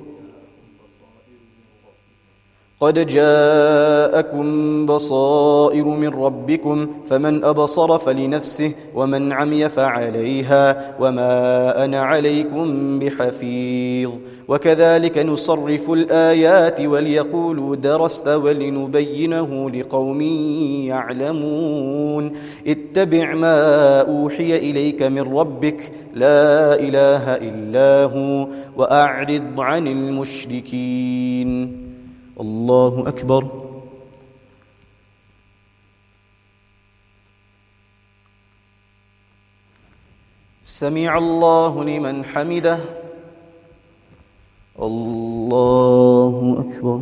قد جاءكم بصائر من ربكم فمن أبصر فلنفسه ومن عمي فعليها وما أنا عليكم بحفيظ. وكذلك نصرف الآيات وليقولوا درست ولنبينه لقوم يعلمون. اتبع ما أوحي إليك من ربك لا إله إلا هو وأعرض عن المشركين. الله أكبر. سمع الله لمن حمده. الله أكبر.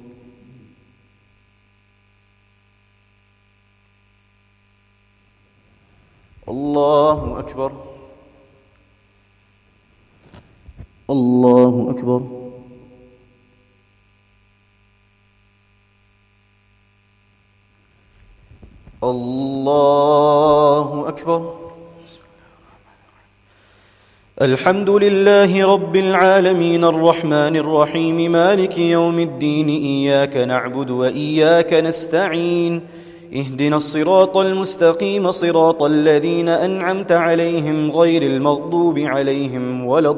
الله أكبر. الله أكبر. الله أكبر. الحمد لله رب العالمين الرحمن الرحيم مالك يوم الدين إياك نعبد وإياك نستعين اهدنا الصراط المستقيم صراط الذين أنعمت عليهم غير المغضوب عليهم ولا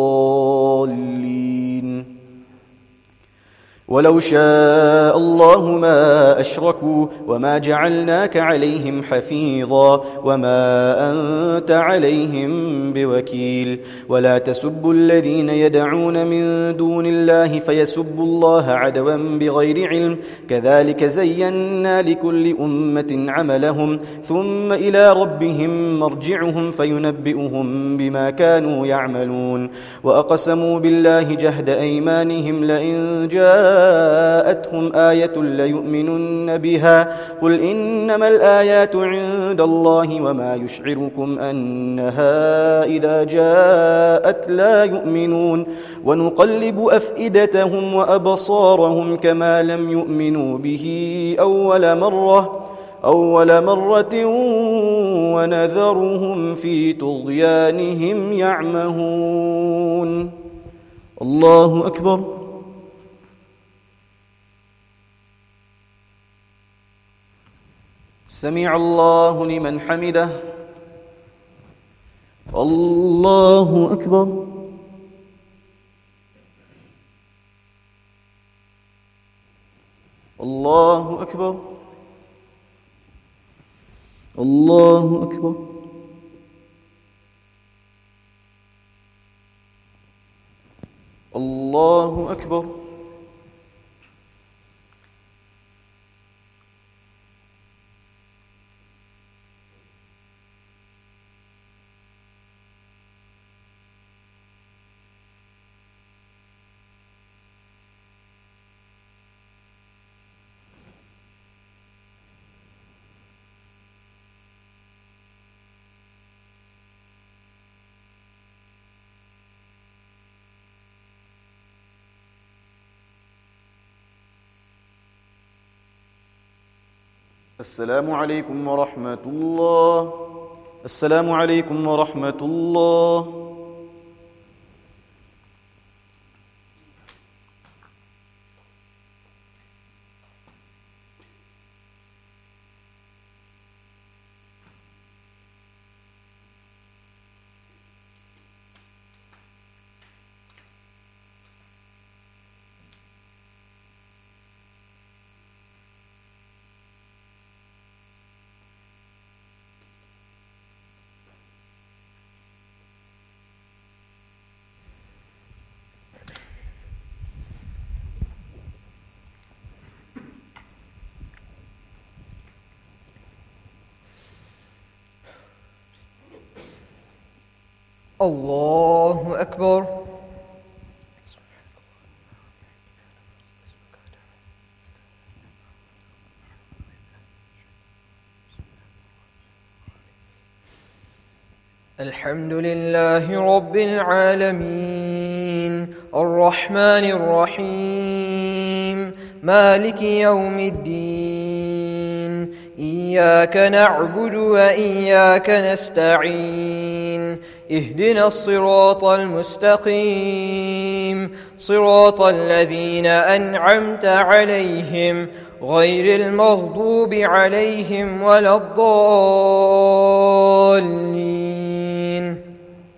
الضالين. ولو شاء الله ما أشركوا وما جعلناك عليهم حفيظا وما أنت عليهم بوكيل. ولا تسبوا الذين يدعون من دون الله فيسبوا الله عدوا بغير علم كذلك زينا لكل أمة عملهم ثم إلى ربهم مرجعهم فينبئهم بما كانوا يعملون. وأقسموا بالله جهد أيمانهم لئن جاءوا جاءتهم آية ليؤمنن بها قل إنما الآيات عند الله وما يشعركم أنها إذا جاءت لا يؤمنون ونقلب أفئدتهم وأبصارهم كما لم يؤمنوا به أول مرة أول مرة ونذرهم في طغيانهم يعمهون. الله أكبر. سمع الله لمن حمده. الله أكبر. الله أكبر. الله أكبر. الله أكبر. السلام عليكم ورحمة الله. السلام عليكم ورحمة الله. الله أكبر. الحمد لله رب العالمين الرحمن الرحيم مالك يوم الدين إياك نعبد وإياك نستعين اهدنا الصراط المستقيم صراط الذين أنعمت عليهم غير المغضوب عليهم ولا الضالين.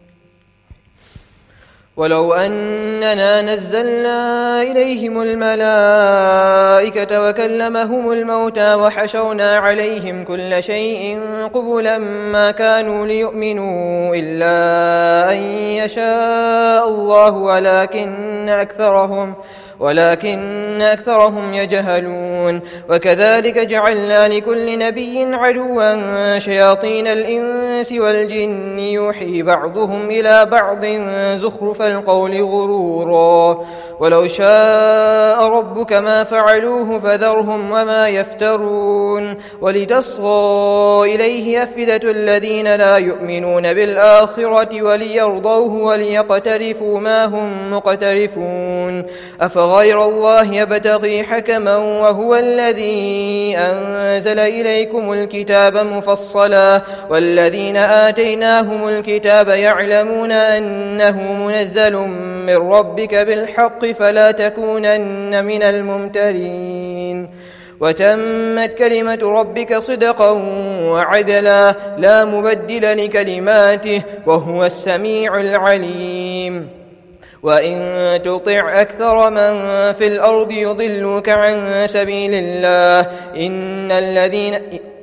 ولو أننا نزلنا إليهم الملائكة وكلمهم الموتى وحشرنا عليهم كل شيء قبلا ما كانوا ليؤمنوا إلا أن يشاء الله ولكن أكثرهم ولكن أكثرهم يجهلون. وكذلك جعلنا لكل نبي عدوا شياطين الإنس والجن يوحي بعضهم إلى بعض زخرف القول غرورا ولو شاء ربك ما فعلوه فذرهم وما يفترون. ولتصغى إليه أفئدة الذين لا يؤمنون بالآخرة وليرضوه وليقترفوا ما هم مقترفون. أفغير الله يبتغي حكما وهو الذي أنزل إليكم الكتاب مفصلا والذين آتيناهم الكتاب يعلمون أنه منزل من ربك بالحق فلا تكونن من الممترين. وتمت كلمة ربك صدقا وعدلا لا مبدل لكلماته وهو السميع العليم. وإن تطع أكثر من في الأرض يضلوك عن سبيل الله إن الذين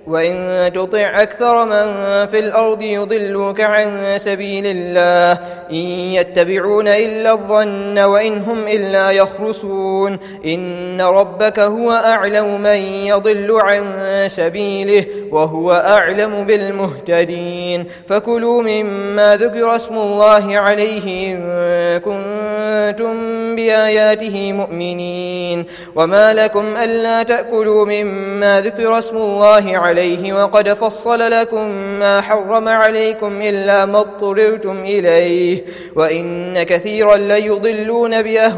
وإن تطع أكثر من في الأرض يضلوك عن سبيل الله إن يتبعون إلا الظن وإن هم إلا يخرصون إن ربك هو أعلم من يضل عن سبيله وهو أعلم بالمهتدين فكلوا مما ذكر اسم الله عليه إن كنتم بآياته مؤمنين وما لكم ألا تأكلوا مما ذكر اسم الله عليه وقد فصل لكم ما حرم عليكم إلا ما اضطررتم إليه وإن كثيرا ليضلون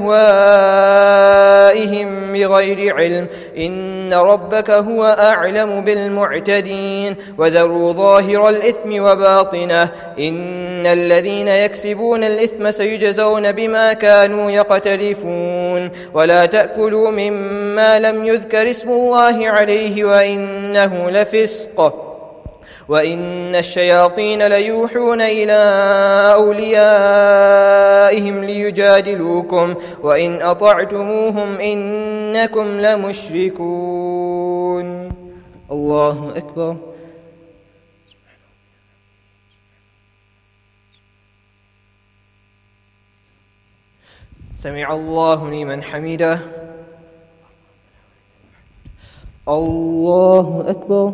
بأهوائهم بغير علم إن ربك هو أعلم بالمعتدين وذروا ظاهر الإثم وباطنه إن الذين يكسبون الإثم سيجزون بما كانوا يقترفون ولا تأكلوا مما لم يذكر اسم الله عليه وإنه لفسق وإن الشياطين ليوحون إلى أوليائهم ليجادلوكم وإن أطعتموهم إنكم لمشركون الله أكبر سمع الله لمن حمده الله أكبر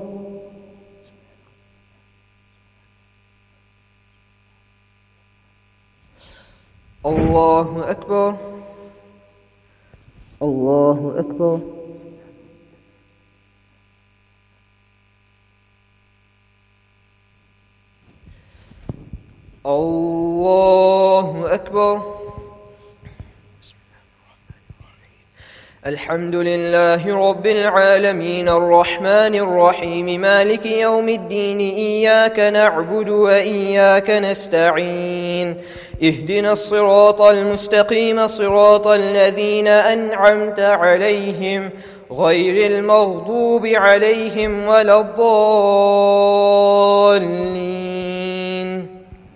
الله أكبر الله أكبر الله أكبر الحمد لله رب العالمين الرحمن الرحيم مالك يوم الدين إياك نعبد وإياك نستعين اهدنا الصراط المستقيم صراط الذين أنعمت عليهم غير المغضوب عليهم ولا الضالين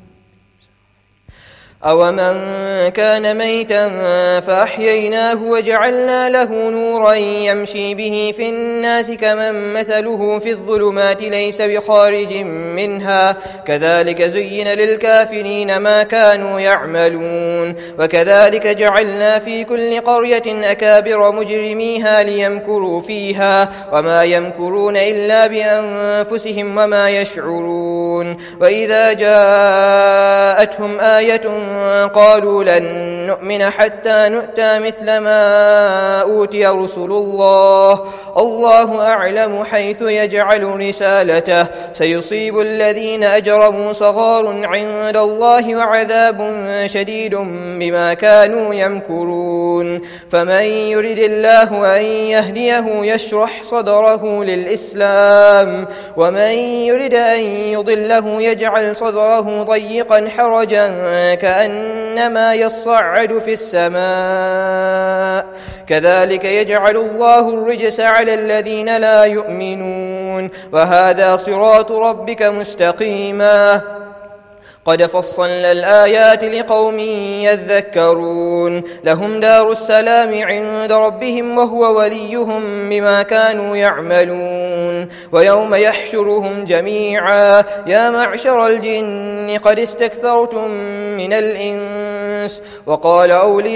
أومن كان ميتا فأحييناه وجعلنا له نورا يمشي به في الناس كمن مثله في الظلمات ليس بخارج منها كذلك زين للكافرين ما كانوا يعملون وكذلك جعلنا في كل قرية أكابر مجرميها ليمكروا فيها وما يمكرون إلا بأنفسهم وما يشعرون وإذا جاءتهم آية قالوا لن نؤمن حتى نؤتى مثل ما أوتي رسل الله الله أعلم حيث يجعل رسالته سيصيب الذين أجرموا صغار عند الله وعذاب شديد بما كانوا يمكرون فمن يرد الله أن يهديه يشرح صدره للإسلام ومن يرد أن يضله يجعل صدره ضيقا حرجا كأنما يصعد في السماء كذلك يجعل الله الرجس على الذين لا يؤمنون وهذا صراط ربك مستقيما قد فصلنا الآيات لقوم يذكرون لهم دار السلام عند ربهم وهو وليهم بما كانوا يعملون ويوم يحشرهم جميعا يا معشر الجن قد استكثرتم من الإنس وقال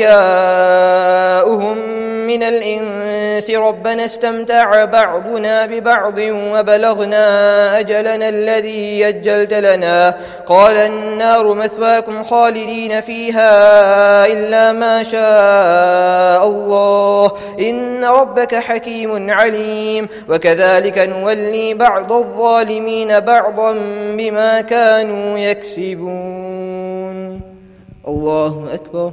أولياؤهم من الإنس ربنا استمتع بعضنا ببعض وبلغنا أجلنا الذي يجلت لنا قال النار مثواكم خالدين فيها إلا ما شاء الله إن ربك حكيم عليم وكذلك نولي بعض الظالمين بعضا بما كانوا يكسبون الله أكبر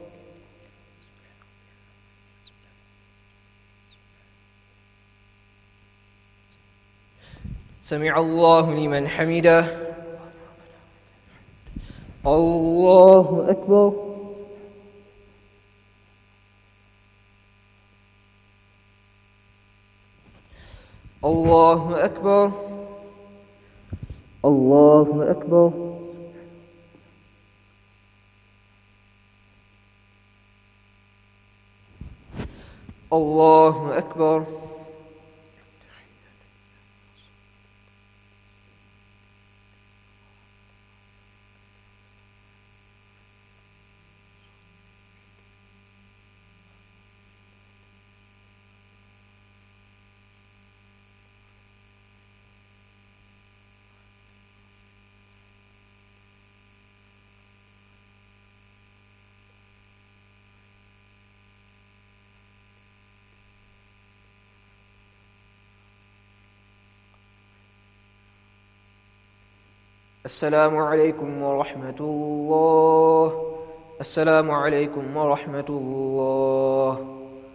سمع الله لمن حمده الله أكبر الله أكبر الله أكبر الله أكبر السلام عليكم ورحمة الله. السلام عليكم ورحمة الله.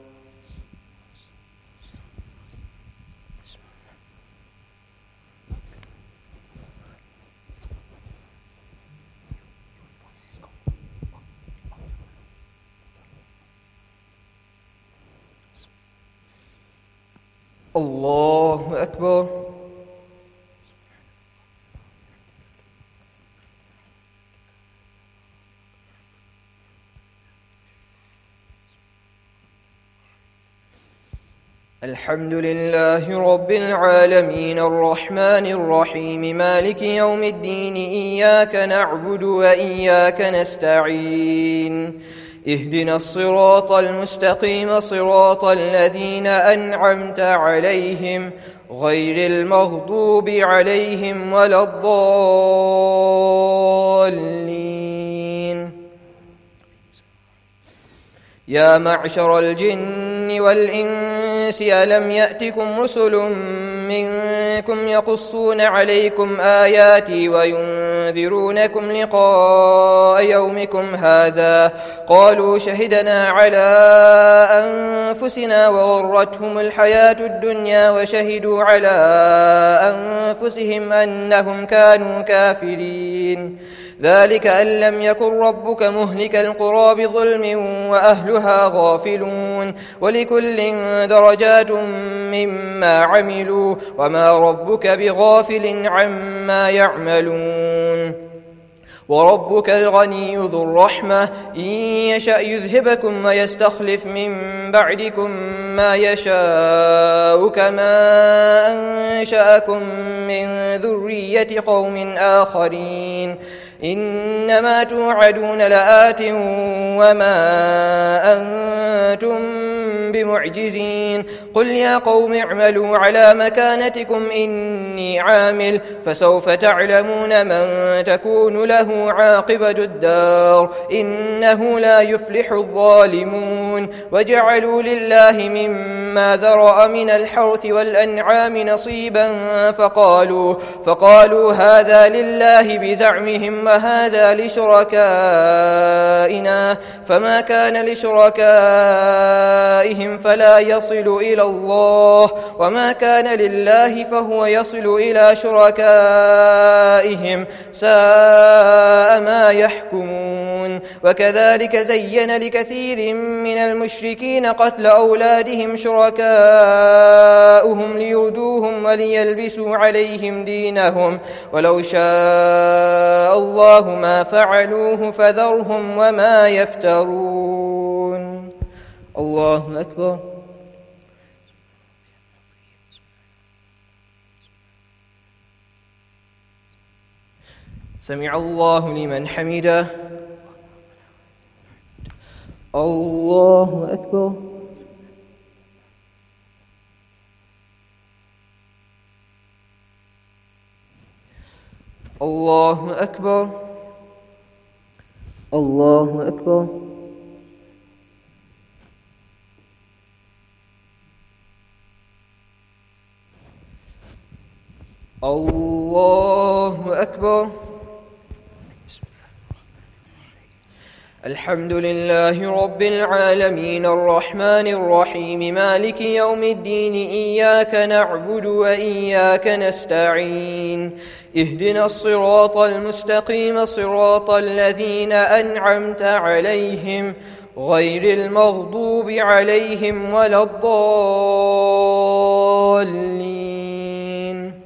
الله أكبر. الحمد لله رب العالمين الرحمن الرحيم مالك يوم الدين إياك نعبد وإياك نستعين اهدنا الصراط المستقيم صراط الذين أنعمت عليهم غير المغضوب عليهم ولا الضالين. يا معشر الجن والإنس ألم يأتكم رسل منكم يقصون عليكم آياتي وينذرونكم لقاء يومكم هذا قالوا شهدنا على أنفسنا وغرتهم الحياة الدنيا وشهدوا على أنفسهم أنهم كانوا كافرين. ذلك أن لم يكن ربك مهلك القرى بظلم وأهلها غافلون ولكل درجات مما عملوا وما ربك بغافل عما يعملون. وربك الغني ذو الرحمة إن يشأ يذهبكم ويستخلف من بعدكم ما يشاء كما أنشأكم من ذرية قوم آخرين. إنما توعدون لآت وما أنتم بمعجزين. قل يا قوم اعملوا على مكانتكم إني عامل فسوف تعلمون من تكون له عاقبة الدار إنه لا يفلح الظالمون. وجعلوا لله مما ذرأ من الحرث والأنعام نصيبا فقالوا, فقالوا هذا لله بزعمهم وهذا لشركائنا فما كان لشركائهم فلا يصل إلى الله وما كان لله فهو يصل إلى شركائهم ساء ما يحكمون. وكذلك زين لكثير من المشركين قتل أولادهم شركاؤهم ليردوهم وليلبسوا عليهم دينهم ولو شاء الله ما فعلوه فذرهم وما يفترون. الله أكبر. سمع الله لمن حمده. الله أكبر. الله أكبر. الله أكبر. الله أكبر. الحمد لله رب العالمين الرحمن الرحيم مالك يوم الدين إياك نعبد وإياك نستعين اهدنا الصراط المستقيم صراط الذين أنعمت عليهم غير المغضوب عليهم ولا الضالين.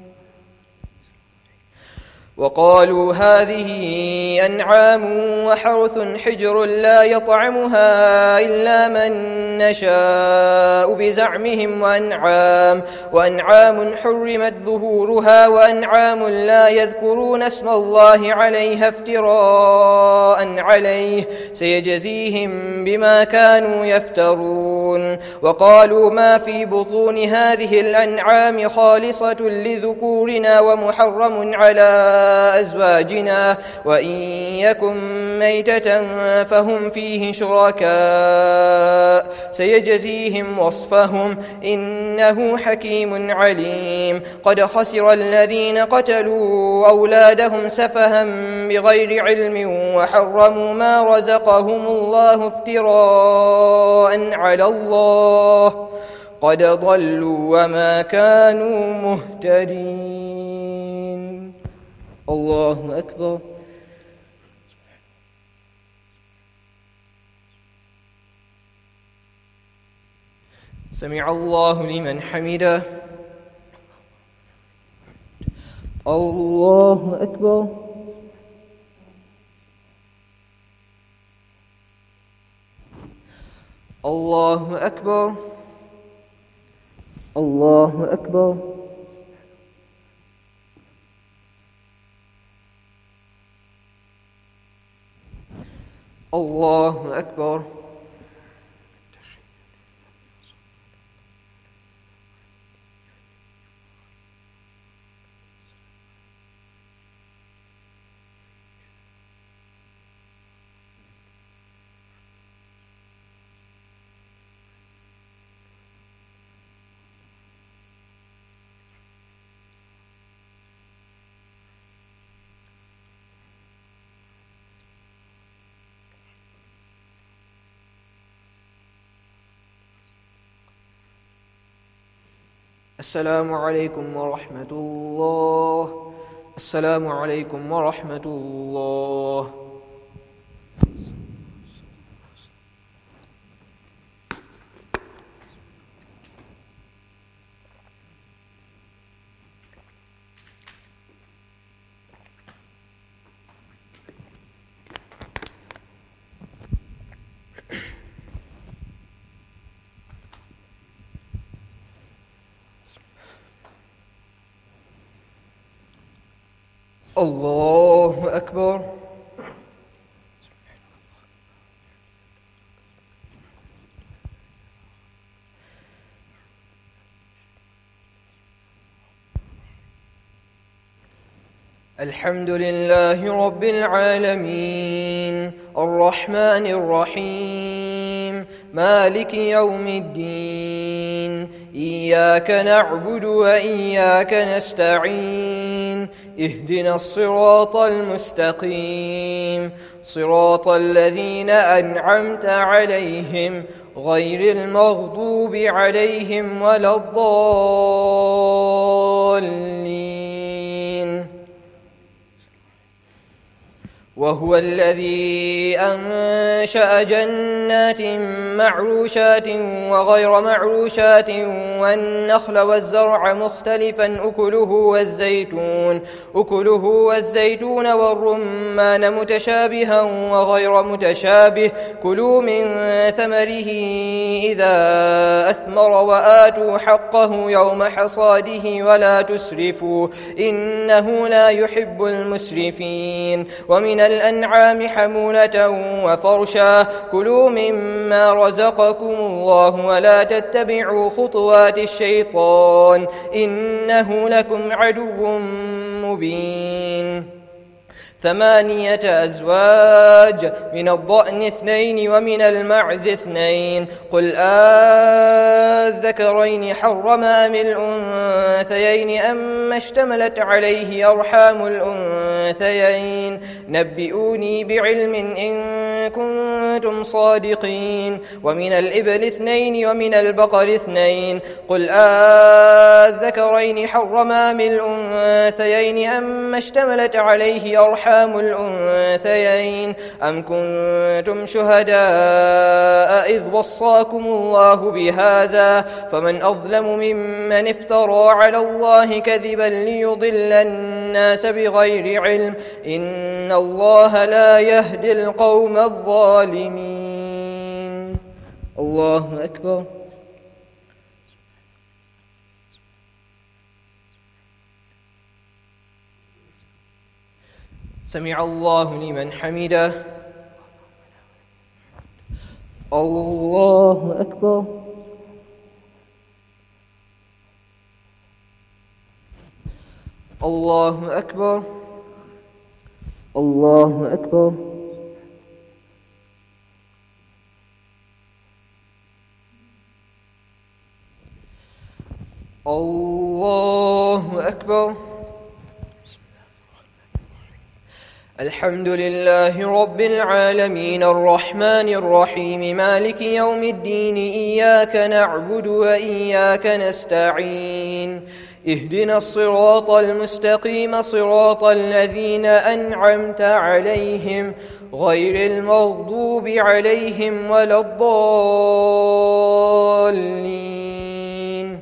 وقالوا هذه أنعام وحرث حجر لا يطعمها إلا من نشاء بزعمهم وأنعام, وأنعام حرمت ظهورها وأنعام لا يذكرون اسم الله عليها افتراء عليه سيجزيهم بما كانوا يفترون. وقالوا ما في بطون هذه الأنعام خالصة لذكورنا ومحرم على أزواجنا وإن يكن ميتة فهم فيه شركاء سيجزيهم وصفهم إنه حكيم عليم قد خسر الذين قتلوا أولادهم سفها بغير علم وحرموا ما رزقهم الله افتراء على الله قد ضلوا وما كانوا مهتدين. الله أكبر. سمع الله لمن حمده. الله أكبر. الله أكبر. الله أكبر. الله أكبر. السلام عليكم ورحمة الله. السلام عليكم ورحمة الله. الله أكبر. الحمد لله رب العالمين الرحمن الرحيم مالك يوم الدين إياك نعبد وإياك نستعين اهدنا الصراط المستقيم صراط الذين أنعمت عليهم غير المغضوب عليهم ولا الضالين. وهو الذي أنشأ جنات معروشات وغير معروشات والنخل والزرع مختلفا أكله والزيتون أكله والزيتون والرمان متشابها وغير متشابه كلوا من ثمره إذا أثمر وآتوا حقه يوم حصاده ولا تسرفوا إنه لا يحب المسرفين. ومن الأنعام حمولة وفرشا كلوا مما رزقكم الله ولا تتبعوا خطوات الشيطان إنه لكم عدو مبين. ثمانية أزواج من الضأن اثنين ومن المعز اثنين قل آذكرين حرم أم الأنثيين أما اشتملت عليه أرحام الأنثيين نبئوني بعلم إن كنتم صادقين. ومن الإبل اثنين ومن البقر اثنين قل آذكرين حرم أم الأنثيين أما اشتملت عليه أرحام الأنثيين أم كنتم شهداء إذ وصاكم الله بهذا فمن أظلم ممن افترى على الله كذبا ليضل الناس بغير علم إن الله لا يهدي القوم الظالمين. الله أكبر. سمع الله لمن حمده. الله أكبر. الله أكبر. الله أكبر. الله أكبر. الحمد لله رب العالمين الرحمن الرحيم مالك يوم الدين إياك نعبد وإياك نستعين اهدنا الصراط المستقيم صراط الذين أنعمت عليهم غير المغضوب عليهم ولا الضالين.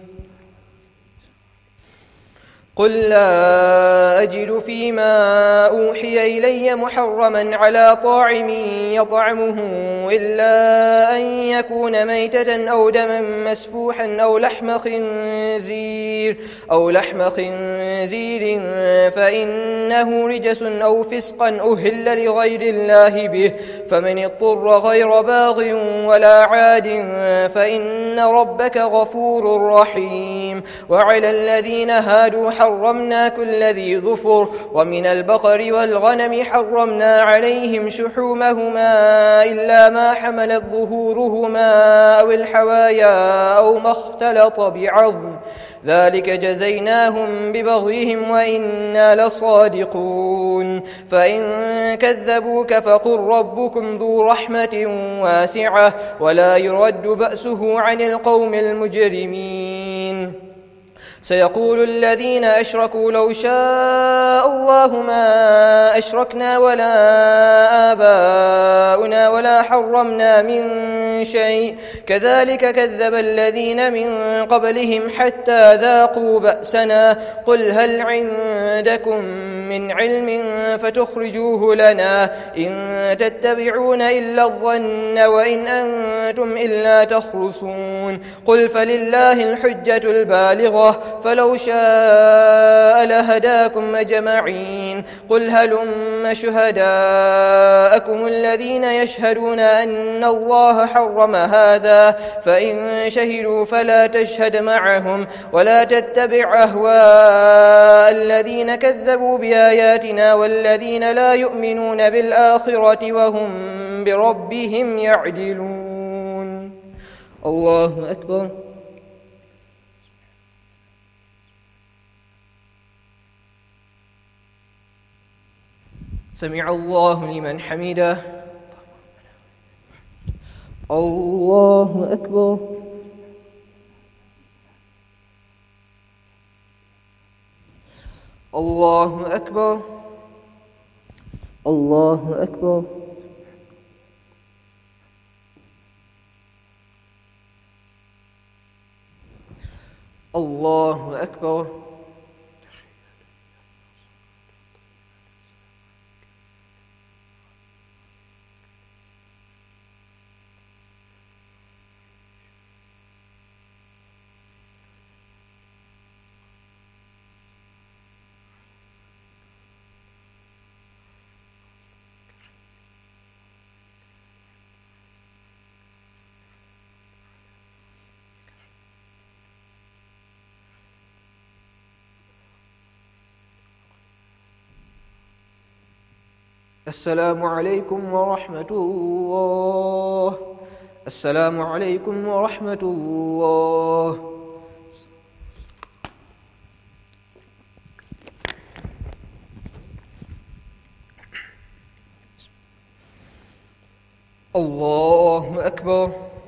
قل لا أجد فيما أوحي إلي محرما على طاعم يطعمه إلا أن يكون ميتة أو دما مسفوحا أو لحم خنزير أو لحم خنزير فإنه رجس أو فسقا أهل لغير الله به فمن اضطر غير باغ ولا عاد فإن ربك غفور رحيم. وعلى الذين هادوا حرمنا كل ذي ظفر ومن البقر والغنم حرمنا عليهم شحومهما إلا ما حملت ظهورهما أو الحوايا أو ما اختلط بعظم ذلك جزيناهم ببغيهم وإنا لصادقون. فإن كذبوك فقل ربكم ذو رحمة واسعة ولا يرد بأسه عن القوم المجرمين. سيقول الذين أشركوا لو شاء الله ما أشركنا ولا آباؤنا ولا حرمنا من شيء كذلك كذب الذين من قبلهم حتى ذاقوا بأسنا قل هل عندكم من علم فتخرجوه لنا إن تتبعون إلا الظن وإن أنتم إلا تخرصون. قل فلله الحجة البالغة فلو شاء لهداكم أجمعين. قل هلم شهداءكم الذين يشهدون أن الله حرم هذا فإن شهدوا فلا تشهد معهم ولا تتبع أهواء الذين كذبوا بآياتنا والذين لا يؤمنون بالآخرة وهم بربهم يعدلون. الله أكبر. سمع الله لمن حمده. الله أكبر. الله أكبر. الله أكبر. الله أكبر. السلام عليكم ورحمة الله. السلام عليكم ورحمة الله. الله أكبر.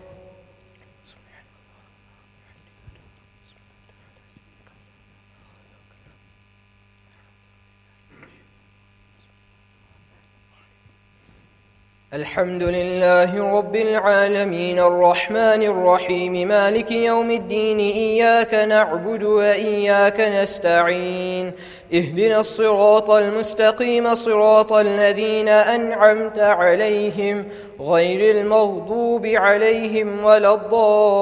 الحمد لله رب العالمين الرحمن الرحيم مالك يوم الدين إياك نعبد وإياك نستعين اهدنا الصراط المستقيم صراط الذين أنعمت عليهم غير المغضوب عليهم ولا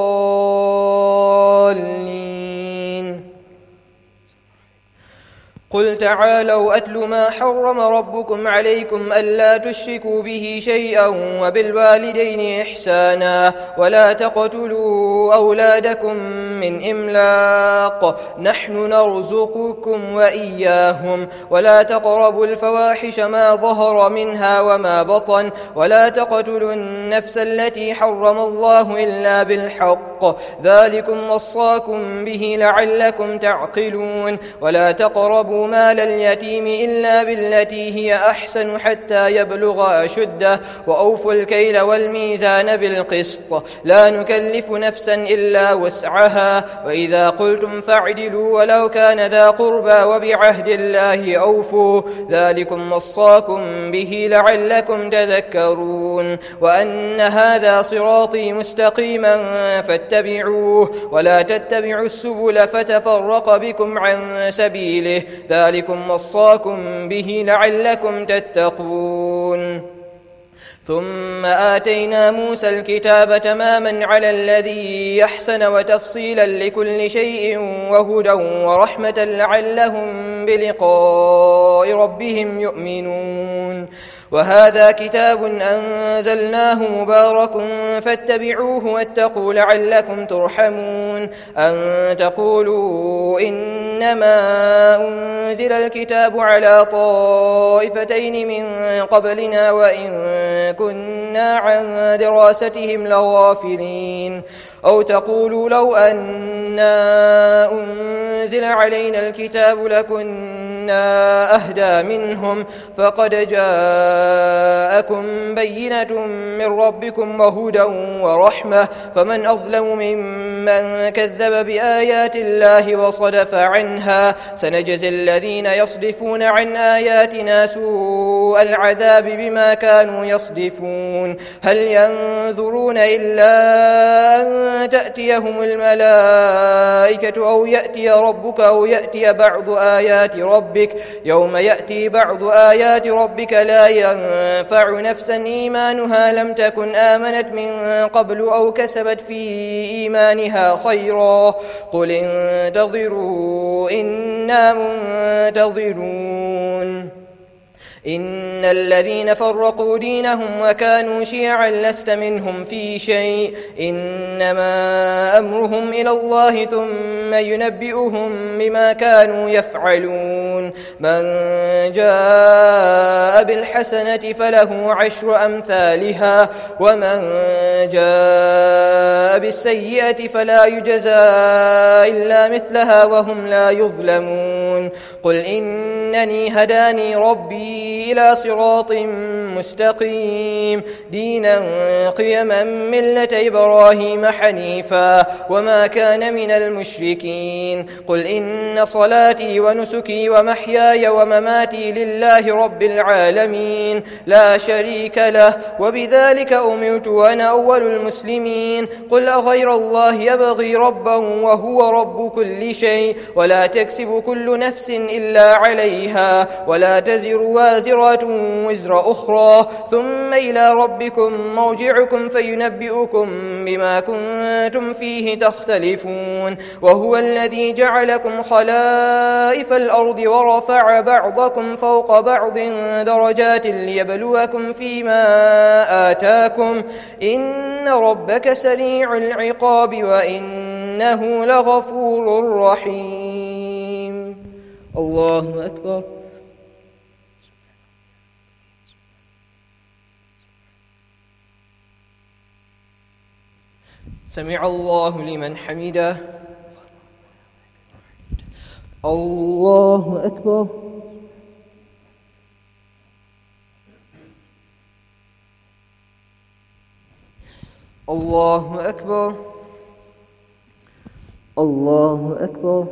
الضالين. قل تعالوا أتل ما حرم ربكم عليكم ألا تشركوا به شيئا وبالوالدين إحسانا ولا تقتلوا أولادكم من إملاق نحن نرزقكم وإياهم ولا تقربوا الفواحش ما ظهر منها وما بطن ولا تقتلوا النفس التي حرم الله إلا بالحق ذلكم وصاكم به لعلكم تعقلون ولا تقربوا مال اليتيم إلا بالتي هي أحسن حتى يبلغ أشده وأوفوا الكيل والميزان بالقسط لا نكلف نفسا إلا وسعها وإذا قلتم فاعدلوا ولو كان ذا قربى وبعهد الله أوفوا ذلكم وصاكم به لعلكم تذكرون وأن هذا صراطي مستقيما فاتبعوه ولا تتبعوا السبل فتفرق بكم عن سبيله ذلكم وصاكم به لعلكم تتقون ثم آتينا موسى الكتاب تماما على الذي يحسن وتفصيلا لكل شيء وهدى ورحمة لعلهم بلقاء ربهم يؤمنون وهذا كتاب أنزلناه مبارك فاتبعوه واتقوا لعلكم ترحمون أن تقولوا إنما أنزل الكتاب على طائفتين من قبلنا وإن كنا عن دراستهم لغافلين أو تقولوا لو أنا أنزل علينا الكتاب لكنا أهدى منهم فقد جاءكم بينة من ربكم وهدى ورحمة فمن أظلم ممن كذب بآيات الله وصدف عنها سنجزي الذين يصدفون عن آياتنا سوء العذاب بما كانوا يصدفون هل ينظرون إلا أن تأتيهم الملائكة أو يأتي ربك أو يأتي بعض آيات ربك يوم يأتي بعض آيات ربك لا ينفع نفسا إيمانها لم تكن آمنت من قبل أو كسبت في إيمانها خيرا قل انتظروا إنا منتظرون إن الذين فرقوا دينهم وكانوا شيعا لست منهم في شيء إنما أمرهم إلى الله ثم ينبئهم بما كانوا يفعلون من جاء بالحسنة فله عشر أمثالها ومن جاء بالسيئة فلا يجزى إلا مثلها وهم لا يظلمون قل إنني هداني ربي إلى صراط مستقيم دينا قيما ملة إبراهيم حنيفا وما كان من المشركين قل إن صلاتي ونسكي ومحياي ومماتي لله رب العالمين لا شريك له وبذلك أمرت وأنا أول المسلمين قل أغير الله يبغي ربا وهو رب كل شيء ولا تكسب كل نفس إلا عليها ولا تزر وازرة وزر أخرى ثم إلى ربكم مرجعكم فينبئكم بما كنتم فيه تختلفون وهو الذي جعلكم خلائف الأرض ورفع بعضكم فوق بعض درجات ليبلوكم فيما آتاكم إن ربك سريع العقاب وإنه لغفور رحيم الله أكبر. سمع الله لمن حمده. الله أكبر. الله أكبر. الله أكبر.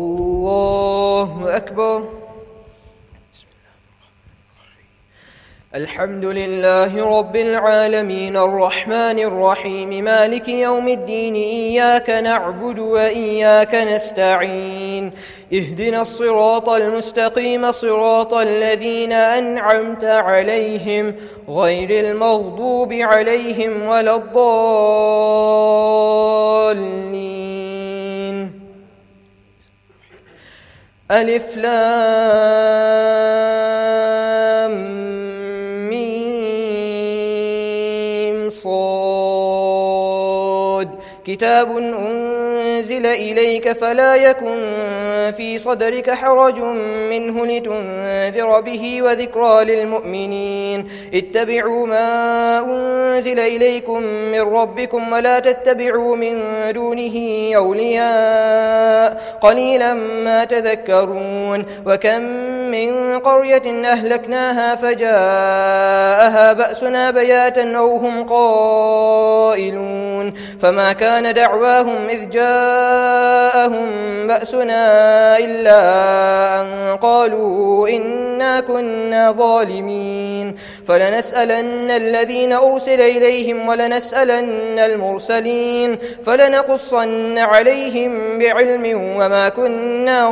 الله أكبر. الحمد لله رب العالمين الرحمن الرحيم مالك يوم الدين إياك نعبد وإياك نستعين اهدنا الصراط المستقيم صراط الذين أنعمت عليهم غير المغضوب عليهم ولا الضالين ألف لام صاد كتاب أنزل إليك فلا يكن في صدرك حرج منه لتنذر به وذكرى للمؤمنين اتبعوا ما أنزل إليكم من ربكم ولا تتبعوا من دونه أولياء قليلا ما تذكرون وكم من قرية أهلكناها فجاءها بأسنا بياتا أو هم قائلون فما كان دعواهم إذ جاءهم بأسنا إلا أن قالوا إنا كنا ظالمين فلنسألن الذين أرسل إليهم ولنسألن المرسلين فلنقصن عليهم بعلم وما كنا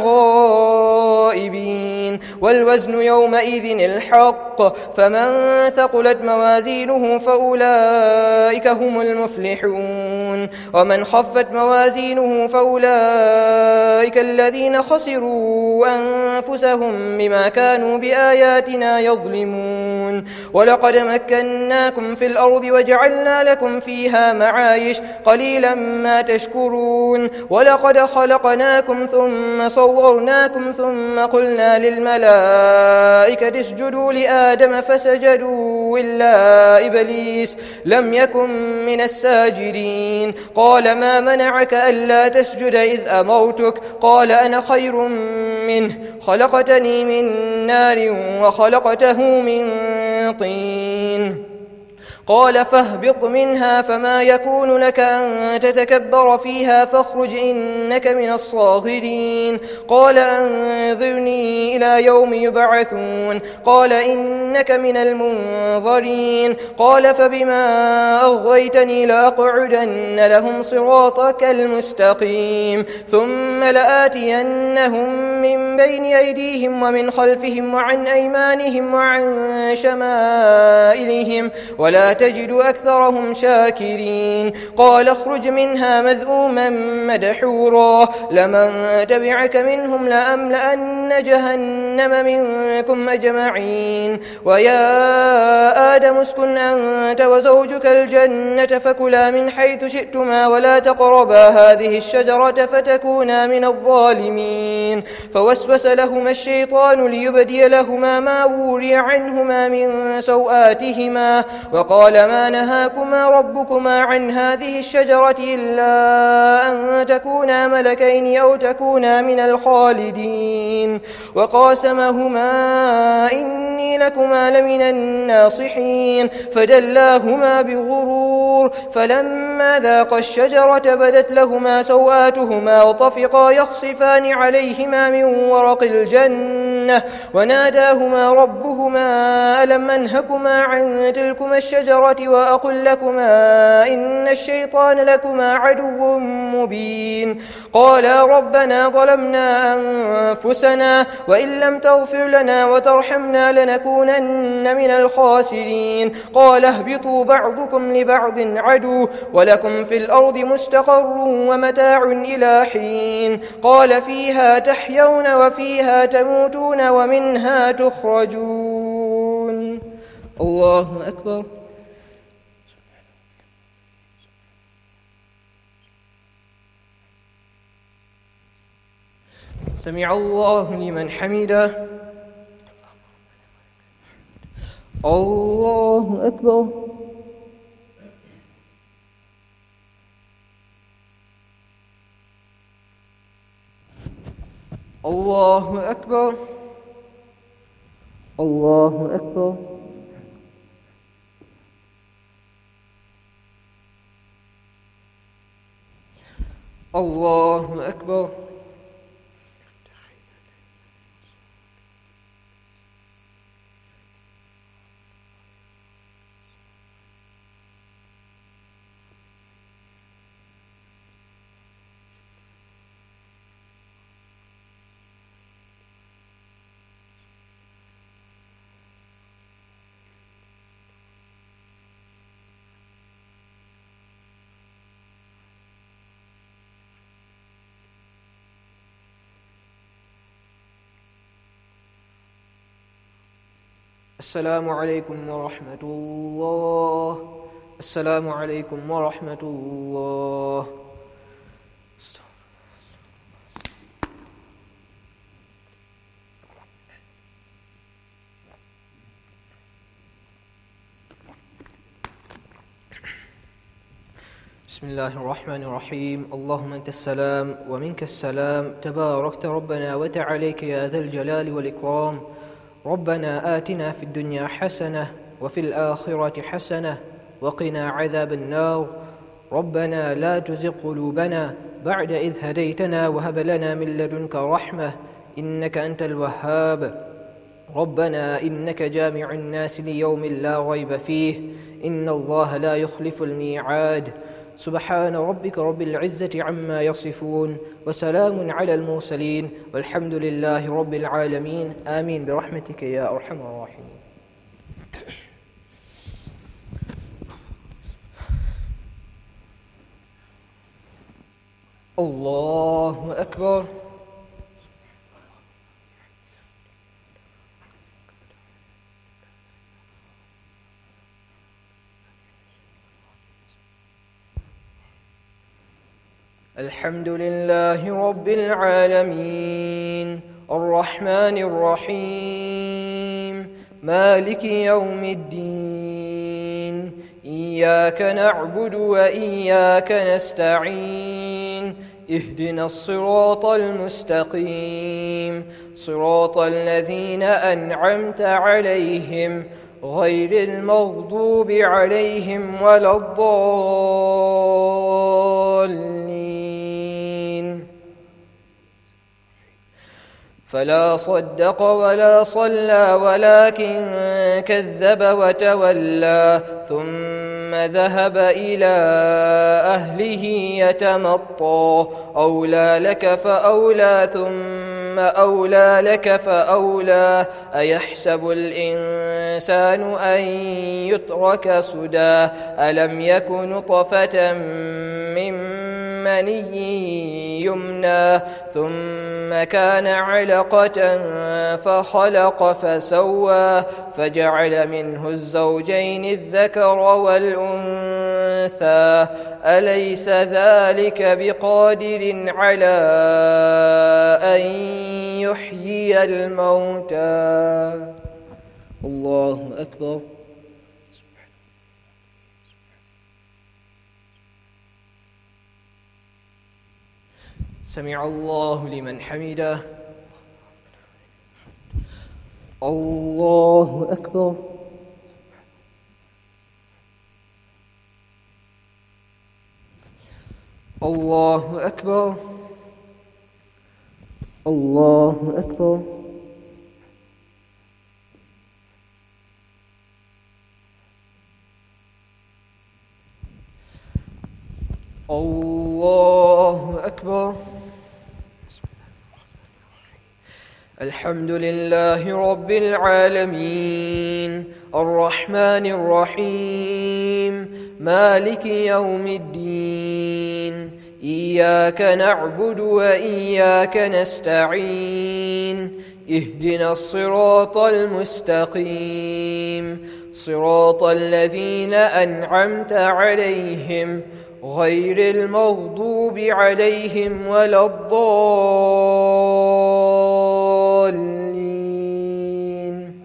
غائبين والوزن يومئذ الحق فمن ثقلت موازينه فأولئك هم المفلحون ومن خفت موازينه فأولئك الذين خسروا أنفسهم بما كانوا بآياتنا يظلمون ولقد مكناكم في الأرض وجعلنا لكم فيها معايش قليلا ما تشكرون ولقد خلقناكم ثم صورناكم ثم قلنا للملائكة اسجدوا لآدم فسجدوا إلا إبليس لم يكن من الساجدين قال ما منعك ألا تسجد إذ أمرتك قال أنا خير منه خلقتني من نار وخلقته من طين قال فاهبط منها فما يكون لك أن تتكبر فيها فاخرج إنك من الصاغرين قال أنظرني إلى يوم يبعثون قال إنك من المنظرين قال فبما أغويتني لأقعدن لهم صراطك المستقيم ثم لآتينهم من بين أيديهم ومن خلفهم وعن أيمانهم وعن شمائلهم ولا تجد أكثرهم شاكرين قال اخرج منها مذءوما مدحورا لمن تبعك منهم لأملأن جهنم منكم أجمعين ويا آدم اسكن أنت وزوجك الجنة فكلا من حيث شئتما ولا تقربا هذه الشجرة فتكونا من الظالمين فوسوس لهما الشيطان ليبدي لهما ما وري عنهما من سوآتهما وقال ما نهاكما ربكما عن هذه الشجرة إلا أن تكونا ملكين أو تكونا من الخالدين وقاسمهما إني لكما لمن الناصحين فدلاهما بغرور فلما ذاقا الشجرة بدت لهما سوآتهما وطفقا يخصفان عليهما من ورق الجنة وناداهما ربهما ألم أنهكما عن تلكما الشجرة وأقل لكما إن الشيطان لكما عدو مبين قالا ربنا ظلمنا أنفسنا وإن لم تغفر لنا وترحمنا لنكونن من الخاسرين قال اهبطوا بعضكم لبعض عدو ولكم في الأرض مستقر ومتاع إلى حين قال فيها تحيون وفيها تموتون ومنها تخرجون الله أكبر. سمع الله لمن حمده. الله أكبر. الله أكبر. الله أكبر. الله أكبر. السلام عليكم ورحمة الله. السلام عليكم ورحمة الله. بسم الله الرحمن الرحيم. اللهم أنت السلام ومنك السلام، تباركت ربنا وتعاليك يا ذا الجلال والإكرام. ربنا آتنا في الدنيا حسنة وفي الآخرة حسنة وقنا عذاب النار. ربنا لا تزغ قلوبنا بعد إذ هديتنا وهب لنا من لدنك رحمة إنك أنت الوهاب. ربنا إنك جامع الناس ليوم لا ريب فيه، إن الله لا يخلف الميعاد. سبحان ربك رب العزة عما يصفون وسلام على المرسلين والحمد لله رب العالمين. آمين برحمتك يا أرحم الراحمين. الله أكبر. الحمد لله رب العالمين الرحمن الرحيم مالك يوم الدين. إياك نعبد وإياك نستعين. اهدنا الصراط المستقيم صراط الذين أنعمت عليهم غير المغضوب عليهم ولا الضالين. فلا صدق ولا صلى ولكن كذب وتولى ثم ذهب إلى أهله يتمطى. أولى لك فأولى ثم أولى لك فأولى. أيحسب الإنسان أن يترك سدى. ألم يك نطفة من مني يمنى ثم كان علقة فخلق فسوى فجعل منه الزوجين الذكر والأنثى. أليس ذلك بقادر على أن يحيي الموتى؟ الله أكبر. سمع الله لمن حمده. الله أكبر. الله أكبر. الله أكبر. الله أكبر. الحمد لله رب العالمين الرحمن الرحيم مالك يوم الدين. إياك نعبد وإياك نستعين. اهدنا الصراط المستقيم صراط الذين أنعمت عليهم غير المغضوب عليهم ولا الضالين.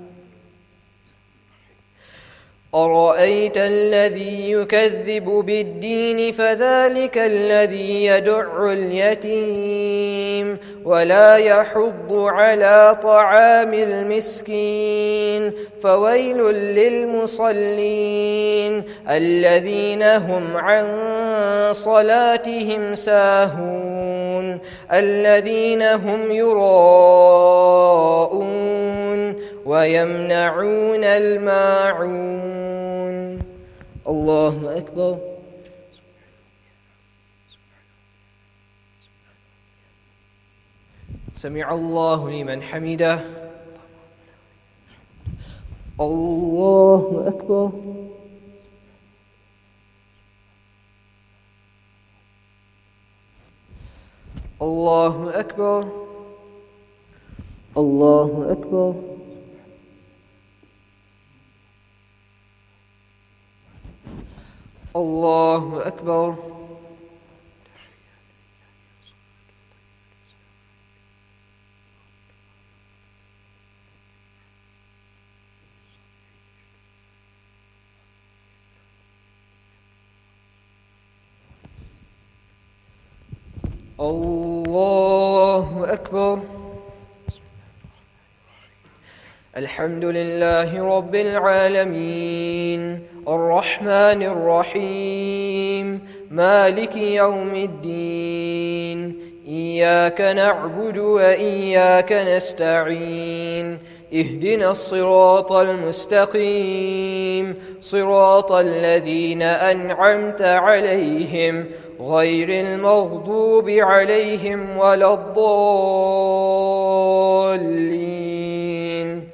أرأيت الذي يكذب بالدين فذلك الذي يدع اليتيم ولا يحض على طعام المسكين. فويل للمصلين الذين هم عن صلاتهم ساهون الذين هم يراءون ويمنعون الماعون. الله أكبر. سمع الله لمن حمده. الله أكبر. الله أكبر. الله أكبر. الله أكبر. الله أكبر. الحمد لله رب العالمين الرحمن الرحيم مالك يوم الدين إياك نعبد وإياك نستعين اهدنا الصراط المستقيم صراط الذين أنعمت عليهم غير المغضوب عليهم ولا الضالين.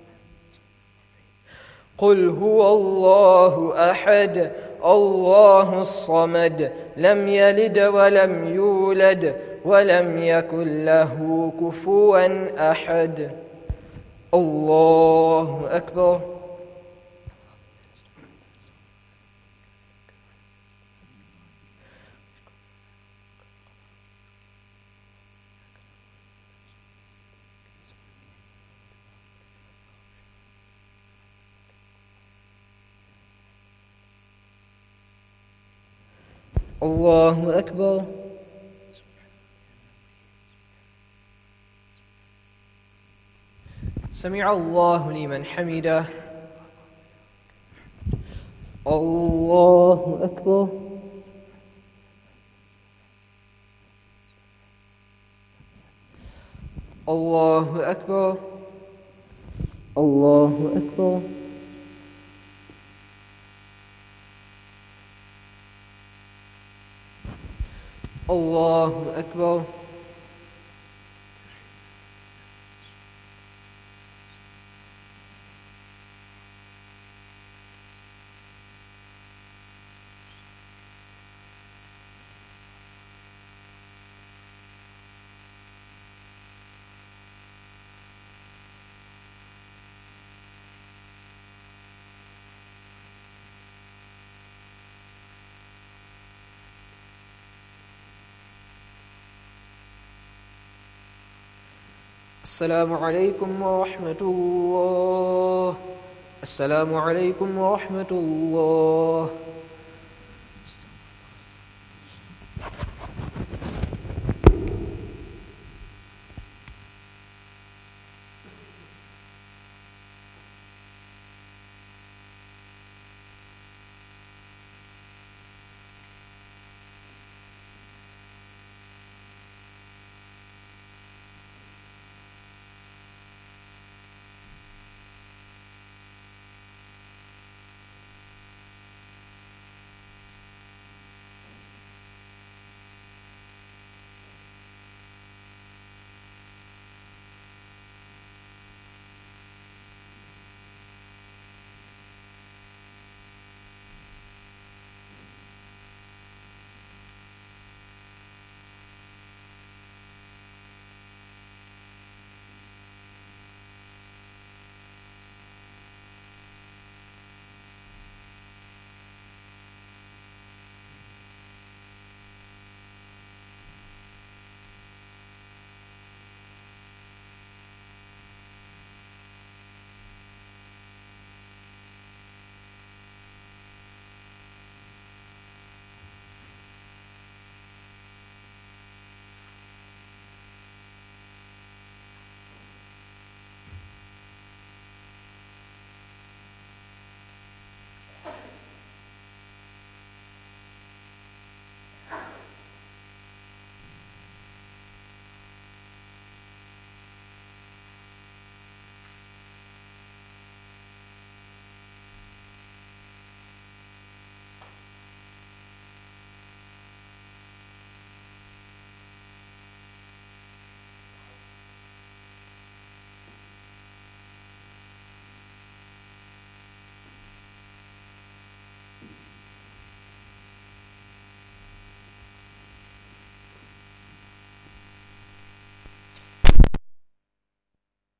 قل هو الله أحد الله الصمد لم يلد ولم يولد ولم يكن له كفوا أحد. الله أكبر. الله أكبر. سمع الله لمن حمده. الله أكبر. الله أكبر. الله أكبر. الله أكبر. السلام عليكم ورحمة الله. السلام عليكم ورحمة الله.